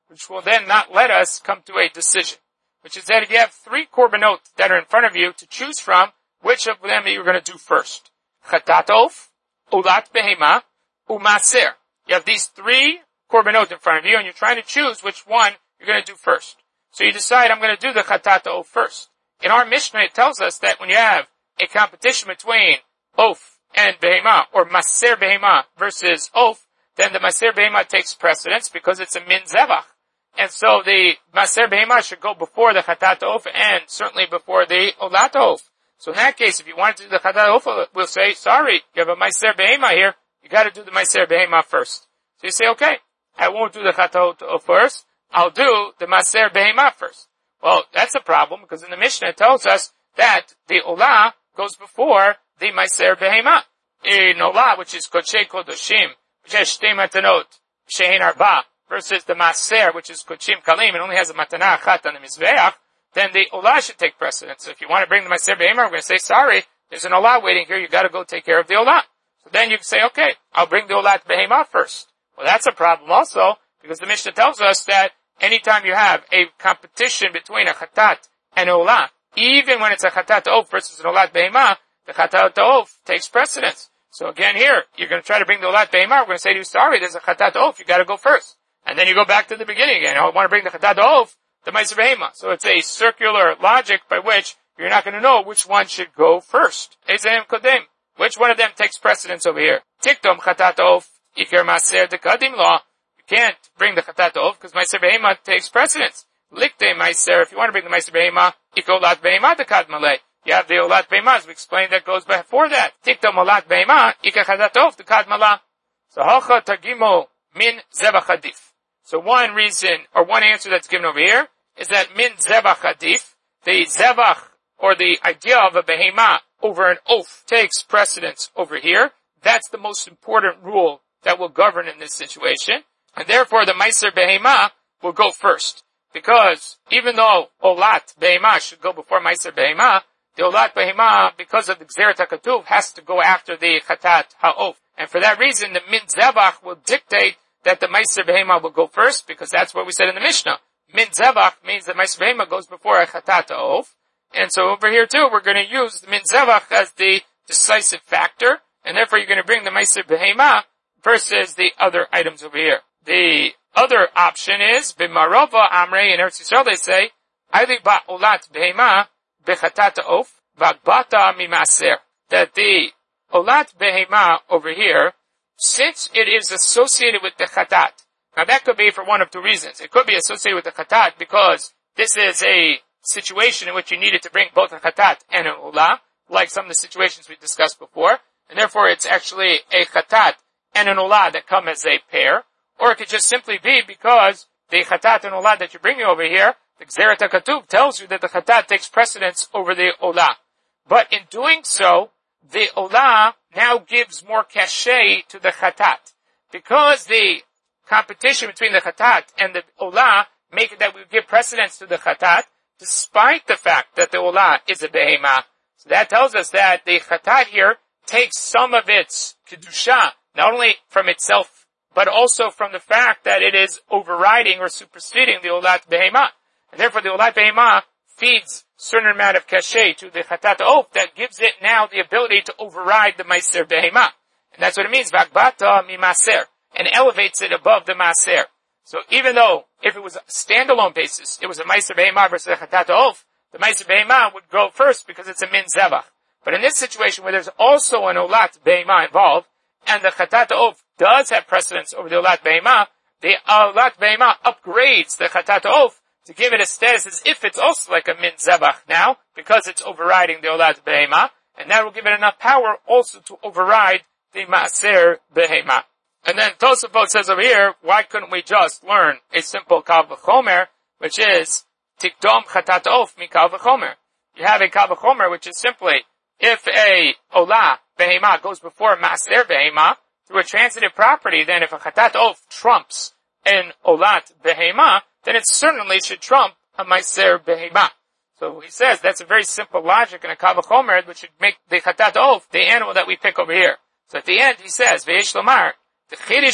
which will then not let us come to a decision, which is that if you have three korbanot that are in front of you to choose from, which of them are you going to do first? Chatat of, ulat behema, umaser. You have these three korbanot in front of you, and you're trying to choose which one you're going to do first. So you decide, I'm going to do the chatat of first. In our Mishnah, it tells us that when you have a competition between oaf and behema, or maser behema versus oaf, then the maser behema takes precedence because it's a min zevach. And so the maser behema should go before the chatat oaf and certainly before the olat oaf. So in that case, if you want to do the chatat oaf, we'll say, sorry, you have a maser behema here, you got to do the maser behema first. So you say, okay, I won't do the chatat oaf first, I'll do the maser behema first. Well, that's a problem because in the Mishnah it tells us that the olah goes before the maser behema. In olah, which is kodshe kodoshim, which has shtei matanot, shehin arba, versus the maser, which is kodshim kalim, and only has a matana achat on the mizbeach, then the olah should take precedence. So if you want to bring the maser behema, we're going to say, sorry, there's an olah waiting here, you got to go take care of the olah. So then you can say, okay, I'll bring the olah behema first. Well, that's a problem also, because the Mishnah tells us that anytime you have a competition between a chatat and an olah, even when it's a chatat oaf versus an olat behema, the chatat oaf takes precedence. So again here, you're going to try to bring the olat behema, we're going to say to you, sorry, there's a chatat oaf, you got to go first. And then you go back to the beginning again. I want to bring the chatat oaf, the maser behema. So it's a circular logic by which you're not going to know which one should go first. Ezehem kodem. Which one of them takes precedence over here? Tiktom chatat oaf, iker maser dekadim law. You can't bring the chatat oaf because maser behema takes precedence. Likte maser, if you want to bring the maser behema, iko olat behema dekad malay. You have the olat behema, as we explained, that goes before that. Tiktom olat behema, iker chatat oaf dekad mala. So hacha tagimo min zevach hadif. So one reason, or one answer that's given over here, is that min zevach hadif, the zevach, or the idea of a behema over an oaf, takes precedence over here. That's the most important rule that will govern in this situation. And therefore the maser behema will go first. Because even though olat behema should go before maser behema, the olat behema, because of the gzeret hakatuv, has to go after the chatat ha'of. And for that reason, the min zevach will dictate that the maser behema will go first, because that's what we said in the Mishnah. Min zevach means that maser behema goes before a chatat ha'of. And so over here too, we're going to use the min zevach as the decisive factor, and therefore you're going to bring the maser behema versus the other items over here. The other option is, b'marova amrei, in Eretz Yisrael they say, ayli ba olat behema bechatat ha'of, v'agbata mimaser. That the olat behema over here, since it is associated with the chatat, now that could be for one of two reasons. It could be associated with the chatat because this is a situation in which you needed to bring both a chatat and an olah, like some of the situations we discussed before, and therefore it's actually a chatat and an olah that come as a pair, or it could just simply be because the chatat and olah that you're bringing over here, the gzeret hakatuv tells you that the chatat takes precedence over the olah. But in doing so, the olah now gives more cachet to the chatat. Because the competition between the chatat and the olah make it that we give precedence to the chatat, despite the fact that the olah is a behema. So that tells us that the chatat here takes some of its kedusha, not only from itself, but also from the fact that it is overriding or superseding the olat behema. And therefore the olat behema feeds a certain amount of cachet to the chatat oaf that gives it now the ability to override the maser behema. And that's what it means, vagbata mimaser, and elevates it above the maser. So even though, if it was a standalone basis, it was a maser behema versus a chatat oaf, the maser behema would go first because it's a min zevach. But in this situation where there's also an olat behema involved, and the chatat oaf does have precedence over the olat behema, the olat behema upgrades the chatat oaf to give it a status as if it's also like a min zevach now, because it's overriding the olat behema, and that will give it enough power also to override the maser behema. And then Tosafot says over here, why couldn't we just learn a simple kal v'chomer, which is tikdom chatat oaf mi kal v'chomer. You have a kal v'chomer, which is simply, if a olah behema goes before maser behema through a transitive property, then if a chatat oaf trumps an olat behema, then it certainly should trump a maser behema. So he says that's a very simple logic in a kal v'chomer, which should make the chatat oaf the animal that we pick over here. So at the end he says, v'yesh lomar, the chidishu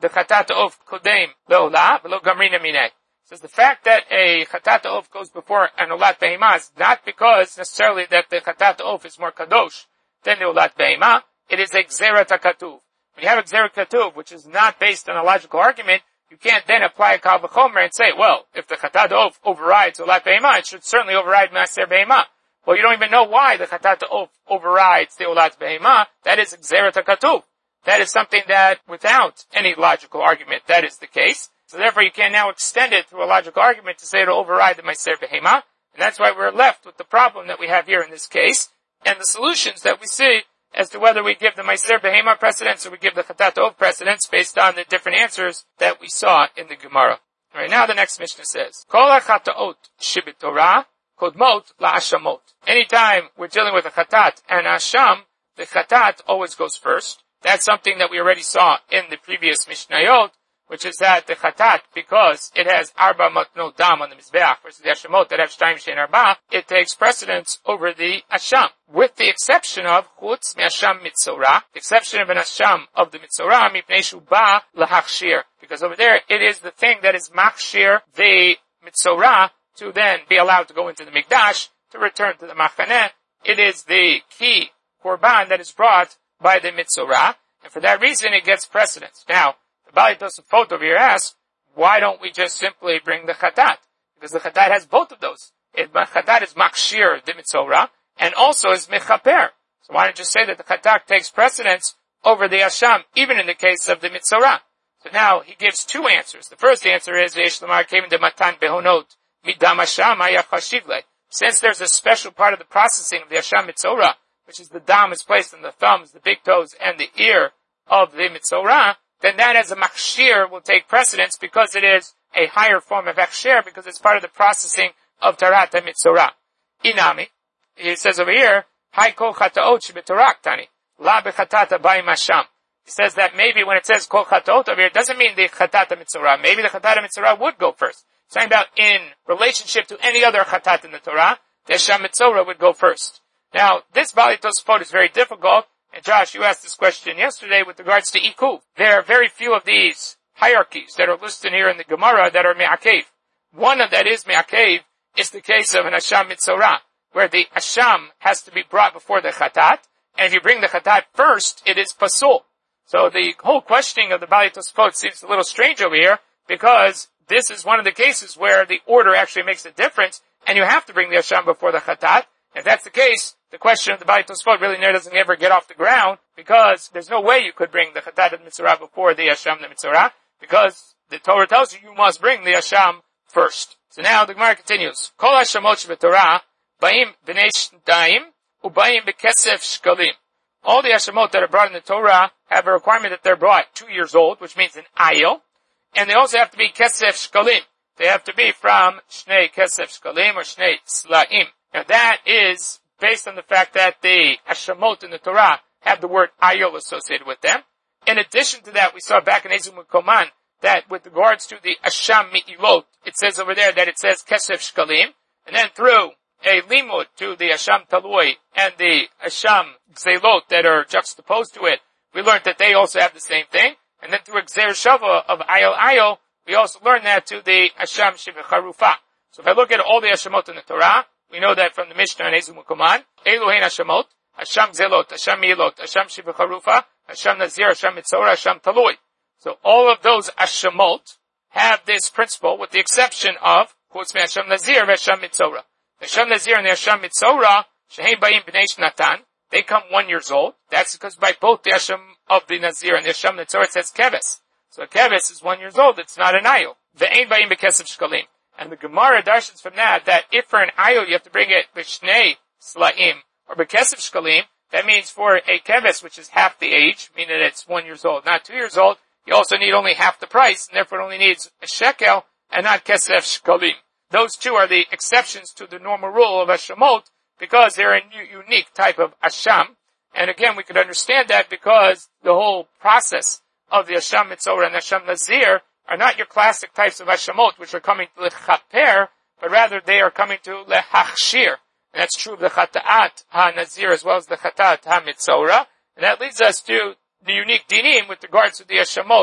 the chatat of kodem leolah v'lo gamrina minei. Says the fact that a chatat of goes before an olat behema is not because necessarily that the chatat of is more kadosh than the olat behema. It is a gzerat hakatuv. When you have a gzerat katuv, which is not based on a logical argument, you can't then apply a kal v'chomer and say, well, if the chatat of overrides olat behema, it should certainly override maaser behema. Well, you don't even know why the chatat of overrides the olat behema. That is gzerat hakatuv. That is something that, without any logical argument, that is the case. So therefore, you can now extend it through a logical argument to say it'll override the maaser behema. And that's why we're left with the problem that we have here in this case, and the solutions that we see as to whether we give the maaser behema precedence or we give the chatat of precedence based on the different answers that we saw in the Gemara. All right, now the next Mishnah says, Kol hachataot shebetorah kodmot la'ashamot. Anytime we're dealing with a chatat and asham, the chatat always goes first. That's something that we already saw in the previous Mishnayot, which is that the chatat, because it has arba matnot dam on the mizbeach versus the ashamot that have shtayim shein arba, it takes precedence over the asham, with the exception of chutz me'asham mitzorah, the exception of an asham of the mitzorah mipnei shu ba lahachshir, because over there it is the thing that is machshir the mitzorah to then be allowed to go into the mikdash to return to the machaneh. It is the key korban that is brought by the mitzorah, and for that reason it gets precedence. Now, the Bali Tosafot over here asks, why don't we just simply bring the chatat? Because the chatat has both of those. It, chatat is makshir the mitzorah, and also is mechaper. So why don't you say that the chatat takes precedence over the asham, even in the case of the mitzorah? So now he gives two answers. The first answer is, V'yesh lamar kevin de matan behonot midam asham hayachashivle. Since there's a special part of the processing of the asham mitzorah, which is the dam is placed on the thumbs, the big toes, and the ear of the mitzorah, then that as a machshir will take precedence because it is a higher form of hechsher, because it's part of the processing of tarat mitzorah. Inami, he says over here, Hai kol chataot shebetorah tani, la bechatata ba'im hasham. He says that maybe when it says kol chataot over here, it doesn't mean the chatata mitzorah. Maybe the chatata mitzorah would go first. It's talking about in relationship to any other chatat in the Torah, the hasham mitzorah would go first. Now, this Bali Tosafot is very difficult, and Josh, you asked this question yesterday with regards to ikuv. There are very few of these hierarchies that are listed here in the Gemara that are me'akev. One of that is me'akev is the case of an asham mitzorah, where the asham has to be brought before the chatat, and if you bring the chatat first, it is pasul. So the whole questioning of the Bali Tosafot seems a little strange over here, because this is one of the cases where the order actually makes a difference, and you have to bring the asham before the chatat. If that's the case, the question of the Bali Tosafot really doesn't ever get off the ground, because there's no way you could bring the chatat and mitzorah before the asham the mitzorah, because the Torah tells you you must bring the asham first. So now the Gemara continues. Kol hashamot shebetorah ba'im b'nei shnayim u'ba'im b'kesef shkalim. All the hashamot that are brought in the Torah have a requirement that they're brought two years old, which means an ayil, and they also have to be kesef shkalim. They have to be from shnei kesef shkalim or shnei slaim. Now that is based on the fact that the hashamot in the Torah have the word ayil associated with them. In addition to that, we saw back in Ezum Koman that with regards to the asham mi'ilot, it says over there that it says kesef shkalim, and then through a limud to the asham talui and the asham gzelot that are juxtaposed to it, we learned that they also have the same thing. And then through a gzer shava of ayil ayil, we also learned that to the asham shebecharufa. So if I look at all the hashamot in the Torah, we know that from the Mishnah and Ezum Kuman, Elohein Hashamot, Hasham Zelot, Hasham Milot, Hasham Shibecharufa, Hasham Nazir, Hasham Mitzorah, Hasham Talui. So all of those Hashamot have this principle with the exception of, quotes me, Hasham Nazir, Hasham Mitzorah. The Hasham Nazir and the Hasham Mitzorah, Sheheim Ba'im B'nei Shnatan, they come one years old. That's because by both the Hasham of the Nazir and the Hasham Mitzorah it says Keves. So Keves is one years old, it's not an ayil. Ve'ein Ba'im B'kesef Shkalim. And the Gemara darshans from that, that if for an ayil you have to bring it b'shnei slaim, or b'kesef shkalim, that means for a keves, which is half the age, meaning that it's one years old, not two years old, you also need only half the price, and therefore it only needs a shekel, and not kesef shkalim. Those two are the exceptions to the normal rule of hashamot, because they're a new, unique type of asham. And again, we could understand that because the whole process of the hasham mitzorah and hasham nazir are not your classic types of hashamot, which are coming to lechaper, but rather they are coming to lehachshir. And that's true of the chata'at ha-nazir as well as the chata'at ha-mitzorah. And that leads us to the unique dinim with regards to the hashamot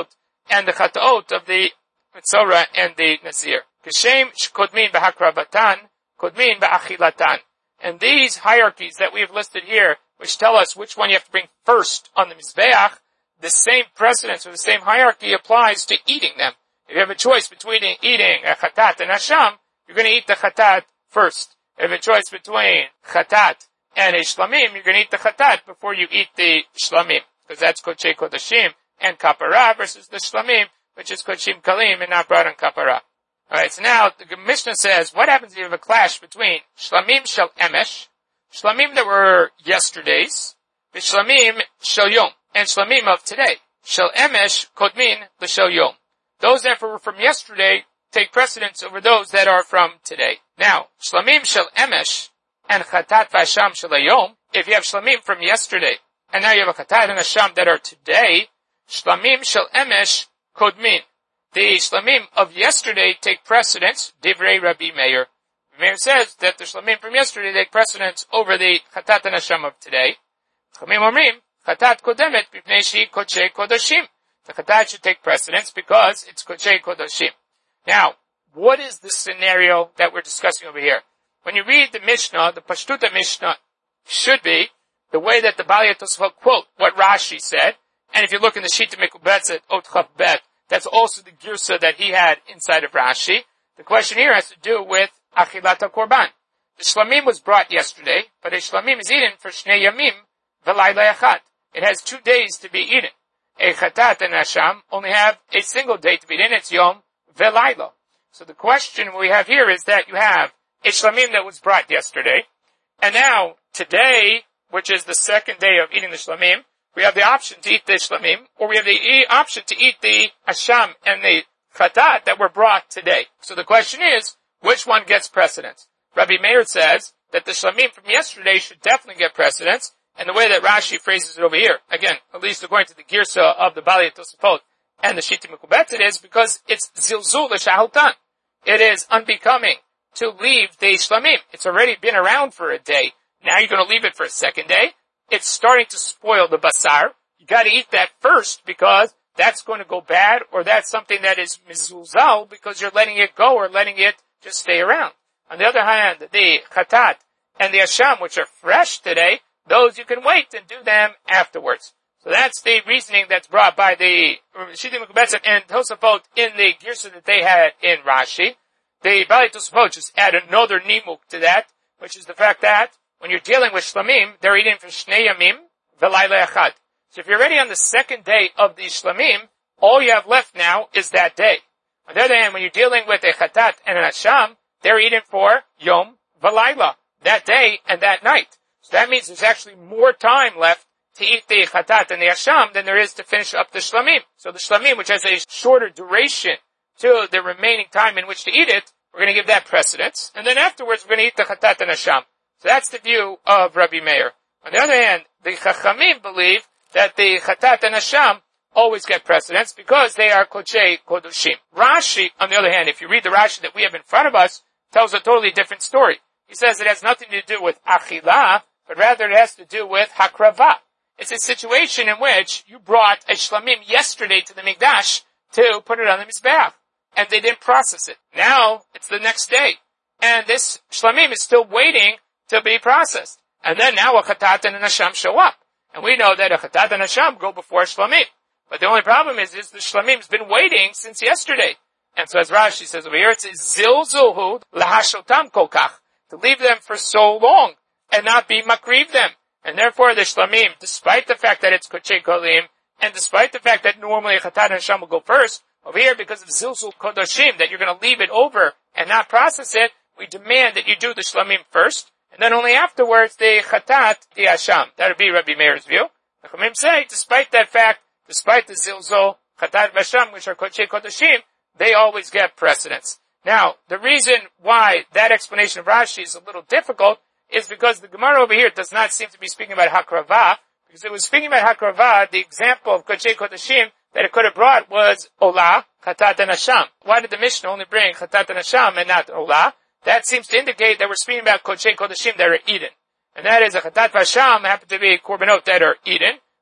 and the chataot of the Mitzorah and the Nazir. Kishem kodmin b'hakravatan, kodmin b'achilatan. And these hierarchies that we have listed here, which tell us which one you have to bring first on the Mizbeach, the same precedence or the same hierarchy applies to eating them. If you have a choice between eating a chatat and a sham, you're going to eat the chatat first. If you have a choice between chatat and a shlamim, you're going to eat the chatat before you eat the shlamim, because that's kodshay kodashim and kapara versus the shlamim, which is kodshim kalim and not brought on kapara. Alright, so now the Mishnah says, what happens if you have a clash between shlamim shel emesh, shlamim that were yesterday's, and shlamim shel yom, and shlamim of today. Shel emesh kodmin l'shel yom. Those that were from yesterday take precedence over those that are from today. Now, shlamim shel emesh and chatat v'asham shel hayom, if you have shlamim from yesterday, and now you have a chatat and a sham that are today, shlamim shel emesh kodmin. The shlamim of yesterday take precedence, divrei Rabbi Meir. Meir says that the shlamim from yesterday take precedence over the chatat and hasham of today. Chachamim omrim, chatat kodemet b'pnei shi kodshei kodashim. The chatat should take precedence because it's kodshei kodashim. Now, what is the scenario that we're discussing over here? When you read the Mishnah, the Pashtuta Mishnah should be the way that the Balei Tosafot quote what Rashi said, and if you look in the Shita Mekubetzet Ot Chaf Bet, that's also the girsa that he had inside of Rashi. The question here has to do with Achilat HaKorban. The shlamim was brought yesterday, but a shlamim is eaten for Shnei Yamim v'layla echad. It has two days to be eaten. A chatat and hasham only have a single day to be eaten. It's Yom v'layla. So the question we have here is that you have a shlamim that was brought yesterday, and now today, which is the second day of eating the shlamim, we have the option to eat the shlamim, or we have the e- option to eat the hasham and the chatat that were brought today. So the question is, which one gets precedence? Rabbi Meir says that the shlamim from yesterday should definitely get precedence, and the way that Rashi phrases it over here, again, at least according to the girsa of the Balei Tosafot and the Shita Mekubetzet, is because it's zilzul l'shahaltan. It is unbecoming to leave the shlamim. It's already been around for a day. Now you're going to leave it for a second day. It's starting to spoil the basar. You got to eat that first because that's going to go bad, or that's something that is mizulzal because you're letting it go or letting it just stay around. On the other hand, the chatat and the hasham, which are fresh today, those you can wait and do them afterwards. So that's the reasoning that's brought by the Shita Mekubetzet and Tosafot in the girsa that they had in Rashi. The Balei Tosafot just add another nimuk to that, which is the fact that when you're dealing with shlamim, they're eating for Shnei Yamim v'layla echad. So if you're already on the second day of the shlamim, all you have left now is that day. On the other hand, when you're dealing with a chatat and an hasham, they're eating for Yom v'layla, that day and that night. So that means there's actually more time left to eat the chatat and the hasham than there is to finish up the shlamim. So the shlamim, which has a shorter duration to the remaining time in which to eat it, we're going to give that precedence. And then afterwards, we're going to eat the chatat and hasham. So that's the view of Rabbi Meir. On the other hand, the Chachamim believe that the chatat and hasham always get precedence because they are kodshei kodoshim. Rashi, on the other hand, if you read the Rashi that we have in front of us, tells a totally different story. He says it has nothing to do with achilah, but rather it has to do with hakrava. It's a situation in which you brought a shlamim yesterday to the Mikdash to put it on the Mizbeach, and they didn't process it. Now, it's the next day, and this shlamim is still waiting to be processed. And then now a chatat and a hasham show up. And we know that a chatat and a hasham go before shlamim. But the only problem is, is the shlamim's been waiting since yesterday. And so as Rashi says over here, it's zilzulhu lahashotam kolkach, to leave them for so long and not be makriv them. And therefore the shlamim, despite the fact that it's kodshei kolim, and despite the fact that normally a chatat and hasham will go first, over here because of zilzul kodoshim, that you're going to leave it over and not process it, we demand that you do the shlamim first, and then only afterwards the chatat, the hasham. That would be Rabbi Meir's view. The Chachamim say, despite that fact, despite the zilzol, chatat, hasham, which are kodshei kodoshim, they always get precedence. Now, the reason why that explanation of Rashi is a little difficult is because the Gemara over here does not seem to be speaking about hakrava, because it was speaking about hakrava, the example of kodshei kodoshim that it could have brought was olah, chatat, and hasham. Why did the Mishnah only bring chatat and hasham and not olah? That seems to indicate that we're speaking about kodshei kodashim that are eaten. And that is a chatat v'hasham happen to be korbanot that are eaten,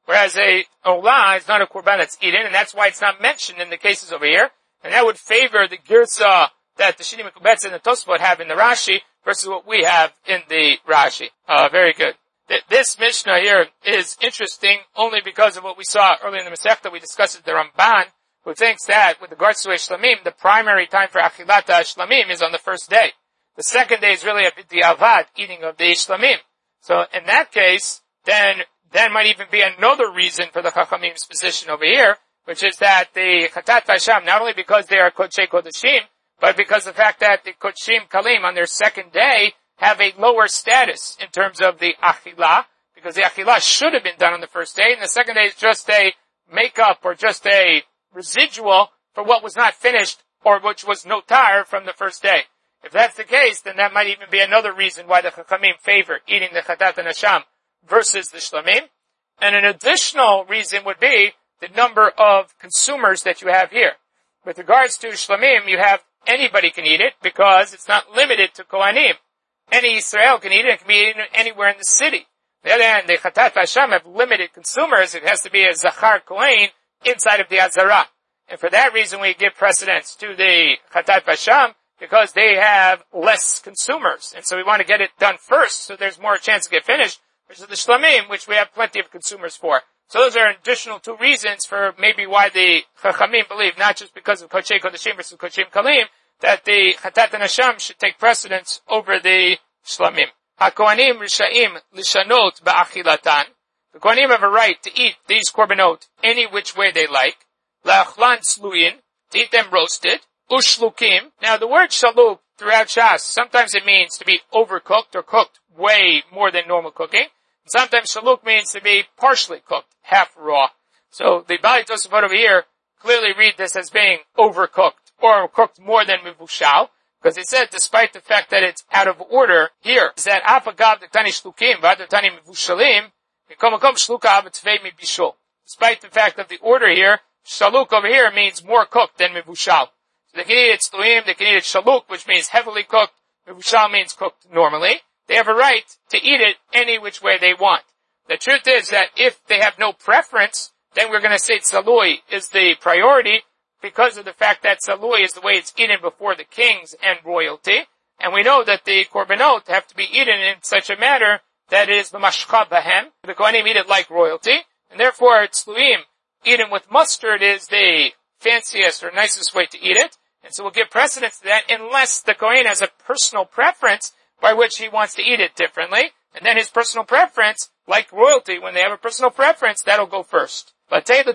Whereas a olah is not a korban that's eaten, and that's why it's not mentioned in the cases over here. And that would favor the girsa that the Shini Mekubetz and the Tosfot have in the Rashi versus what we have in the Rashi. Uh, very good. Th- this Mishnah here is interesting only because of what we saw earlier in the Masechta. We discussed it, the Ramban, who thinks that with regards to a shlamim, the primary time for achilata shlamim is on the first day. The second day is really a b'diavad, eating of the shlamim. So in that case, then that might even be another reason for the Chachamim's position over here, which is that the Chatat Vasham, not only because they are Kodshei Kodashim, but because of the fact that the Kodshim Kalim on their second day have a lower status in terms of the Achilah, because the Achilah should have been done on the first day, and the second day is just a makeup or just a residual for what was not finished or which was notar from the first day. If that's the case, then that might even be another reason why the Chachamim favor eating the Chatat and Hasham versus the Shlamim. And an additional reason would be the number of consumers that you have here. With regards to Shlamim, you have anybody can eat it because it's not limited to Kohanim. Any Israel can eat it. It can be eaten anywhere in the city. On the other hand, the Chatat Hasham have limited consumers. It has to be a Zachar Kohen inside of the Azara. And for that reason, we give precedence to the Chatat Hasham because they have less consumers. And so we want to get it done first so there's more chance to get finished, which is the Shlamim, which we have plenty of consumers for. So those are additional two reasons for maybe why the Chachamim believe, not just because of Kodshei Kodashim versus Kodshim Kalim, that the Chatat and Hasham should take precedence over the Shlamim. HaKohanim Risha'im Lishanot Ba'achilatan. The Kohanim have a right to eat these korbanot any which way they like. La'achlan Sluyin, to eat them roasted. Ushlukim. Now the word shaluk throughout Shas, sometimes it means to be overcooked or cooked way more than normal cooking. Sometimes shaluk means to be partially cooked, half raw. So the Bali Tosafot over here clearly read this as being overcooked or cooked more than mivushal, because it said despite the fact that it's out of order here, is that afagav tani shlukim v'adotani mivushalim mikomakom shluka abatvei mibishul. Despite the fact of the order here, shaluk over here means more cooked than mivushal. So they can eat it stluim, they can eat it shaluk, which means heavily cooked. Mivushal means cooked normally. They have a right to eat it any which way they want. The truth is that if they have no preference, then we're going to say tzalui is the priority because of the fact that tzalui is the way it's eaten before the kings and royalty. And we know that the korbanot have to be eaten in such a manner that it is the mashcha bahem. The kohanim eat it like royalty. And therefore, tzluim, eaten with mustard, is the fanciest or nicest way to eat it. And so we'll give precedence to that unless the kohen has a personal preference by which he wants to eat it differently. And then his personal preference, like royalty, when they have a personal preference, that'll go first. And you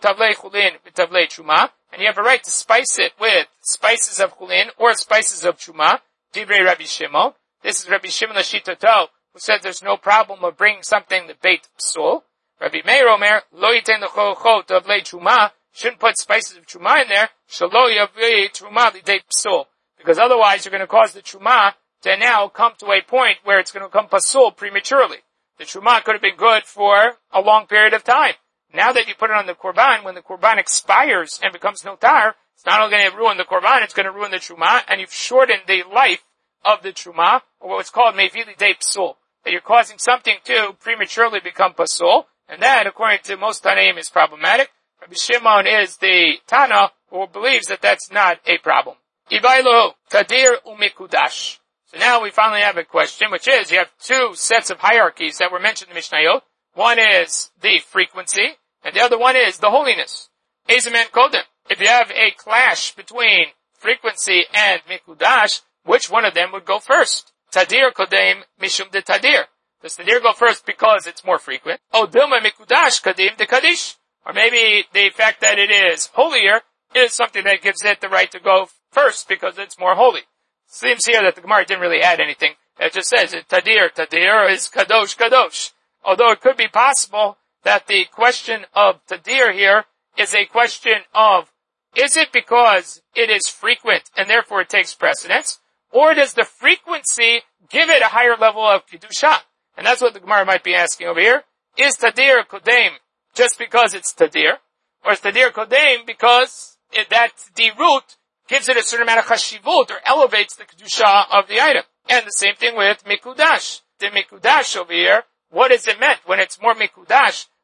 have a right to spice it with spices of chulin or spices of chuma. Divrei Rabbi Shimon. This is Rabbi Shimon Lashitato, who said there's no problem of bringing something the beit psul. Rabbi Meir Omer, lo yiten l'chochot tavlei chuma, shouldn't put spices of chuma in there, shalo yavei chuma lidei psul. Because otherwise you're going to cause the chuma to now come to a point where it's going to become pasul prematurely. The truma could have been good for a long period of time. Now that you put it on the korban, when the korban expires and becomes notar, it's not only going to ruin the korban, it's going to ruin the truma, and you've shortened the life of the truma, or what's called mevili de psul. That you're causing something to prematurely become pasul, and that, according to most Tanaim, is problematic. Rabbi Shimon is the Tana who believes that that's not a problem. Ibailu, tadir umikudash. So now we finally have a question, which is, you have two sets of hierarchies that were mentioned in the Mishnayot. One is the frequency, and the other one is the holiness. Ezeman kodem. If you have a clash between frequency and mikudash, which one of them would go first? Tadir kodem mishum de tadir. Does tadir go first because it's more frequent? Oh, dilma mikudash kadim de kadish. Or maybe the fact that it is holier is something that gives it the right to go first because it's more holy. Seems here that the Gemara didn't really add anything. It just says tadir, tadir is kadosh, kadosh. Although it could be possible that the question of tadir here is a question of, is it because it is frequent and therefore it takes precedence? Or does the frequency give it a higher level of kedusha? And that's what the Gemara might be asking over here. Is tadir kodem just because it's tadir? Or is tadir kodem because it, that the root gives it a certain amount of chashivut, or elevates the kedusha of the item? And the same thing with mikudash. The mikudash over here, what is it meant? When it's more mikudash,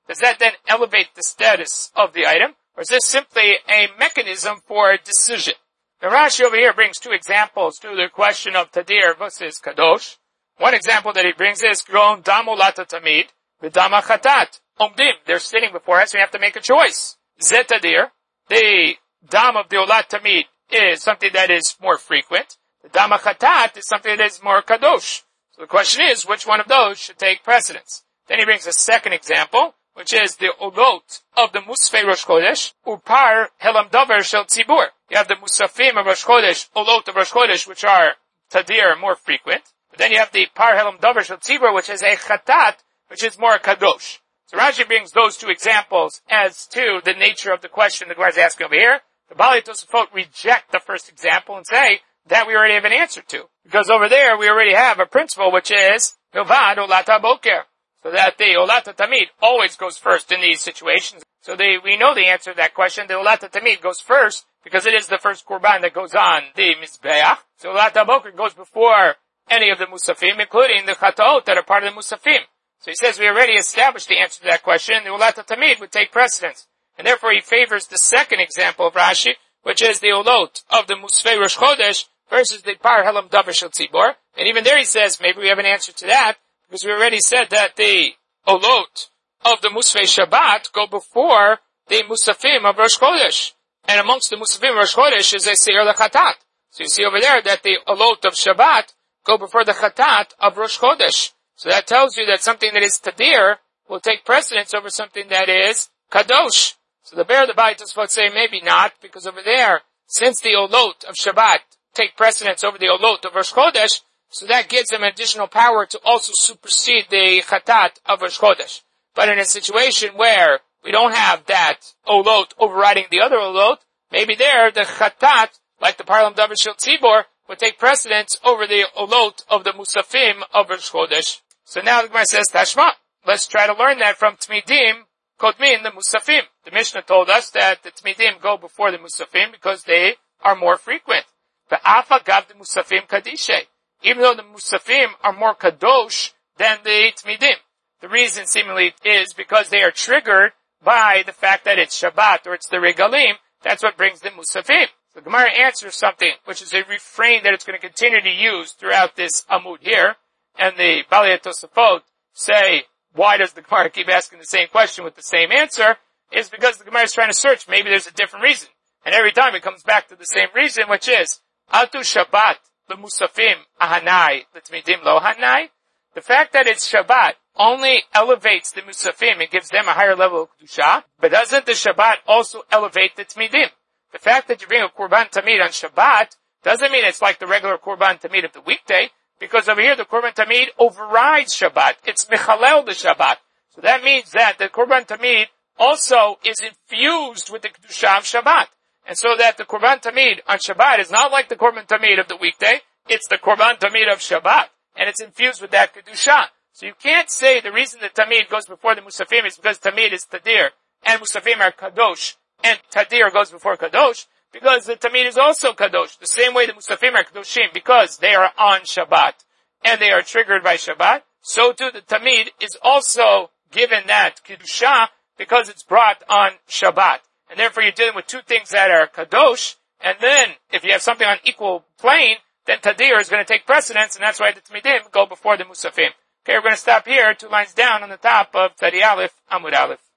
does that then elevate the status of the item? Or is this simply a mechanism for decision? The Rashi over here brings two examples to the question of Tadir versus Kadosh. One example that he brings is Gron Dam Olata Tamid V'Dama Chatat. Omdim, they're sitting before us, we have to make a choice. Zet Tadir, the Dam of the Olat Tamid is something that is more frequent. The Dama Chatat is something that is more Kadosh. So the question is, which one of those should take precedence? Then he brings a second example, which is the Olot of the Musfei Rosh Chodesh, Upar Helam Dover Shel Tzibur. You have the Musafim of Rosh Chodesh, Olot of Rosh Chodesh, which are Tadir, more frequent. But then you have the Par Helam Dover Shel Tzibur, which is a Chatat, which is more Kadosh. So Rashi brings those two examples as to the nature of the question the Gemara is asking over here. The Baalei Tosafot reject the first example and say that we already have an answer to. Because over there we already have a principle which is Milvad Olata Boker. So that the Olata Tamid always goes first in these situations. So they, we know the answer to that question. The Olata Tamid goes first because it is the first Korban that goes on the Mizbeach. So Olata Boker goes before any of the Musafim, including the Chataot that are part of the Musafim. So he says we already established the answer to that question. The Olata Tamid would take precedence. And therefore he favors the second example of Rashi, which is the Olot of the Musfei Rosh Chodesh versus the Par Helam Davar Shel Tzibor. And even there he says maybe we have an answer to that, because we already said that the Olot of the Musfei Shabbat go before the Musafim of Rosh Chodesh. And amongst the Musafim of Rosh Chodesh is a Seir L'Chatat. So you see over there that the Olot of Shabbat go before the Chatat of Rosh Chodesh. So that tells you that something that is Tadir will take precedence over something that is Kadosh. So the Bear of the Baalei Tosafot say maybe not, because over there, since the Olot of Shabbat take precedence over the Olot of Rosh Chodesh, so that gives them additional power to also supersede the Chatat of Rosh Chodesh. But in a situation where we don't have that Olot overriding the other Olot, maybe there the Chatat, like the Parlam Davar Shel Tzibor, would take precedence over the Olot of the Musafim of Rosh Chodesh. So now the Gemara says, Tashma, let's try to learn that from Tmidim, Kodmin, the Musafim. The Mishnah told us that the Tmidim go before the Musafim because they are more frequent. The Afa gav the Musafim Kadishe. Even though the Musafim are more Kadosh than the Tmidim. The reason seemingly is because they are triggered by the fact that it's Shabbat or it's the Regalim. That's what brings the Musafim. The Gemara answers something, which is a refrain that it's going to continue to use throughout this Amud here. And the Baalei Tosafot say, why does the Gemara keep asking the same question with the same answer? Is because the Gemara is trying to search. Maybe there's a different reason. And every time it comes back to the same reason, which is, Atu Shabbat, the Musafim, Ahanai, the Tmidim lo Hanai. The fact that it's Shabbat only elevates the Musafim and gives them a higher level of Kedusha, but doesn't the Shabbat also elevate the Tmidim? The fact that you bring a Korban Tamid on Shabbat doesn't mean it's like the regular Korban Tamid of the weekday, because over here the Korban Tamid overrides Shabbat. It's Mechalel the Shabbat. So that means that the Korban Tamid also is infused with the Kedusha of Shabbat. And so that the Korban Tamid on Shabbat is not like the Korban Tamid of the weekday, it's the Korban Tamid of Shabbat. And it's infused with that Kedusha. So you can't say the reason that Tamid goes before the Musafim is because Tamid is Tadir, and Musafim are Kadosh, and Tadir goes before Kadosh, because the Tamid is also Kadosh. The same way the Musafim are Kadoshim, because they are on Shabbat, and they are triggered by Shabbat, so too the Tamid is also given that Kedusha, because it's brought on Shabbat. And therefore you're dealing with two things that are Kadosh, and then if you have something on equal plane, then Tadir is going to take precedence, and that's why the Tmidim go before the Musafim. Okay, we're going to stop here, two lines down on the top of Tadi Aleph, Amud Aleph.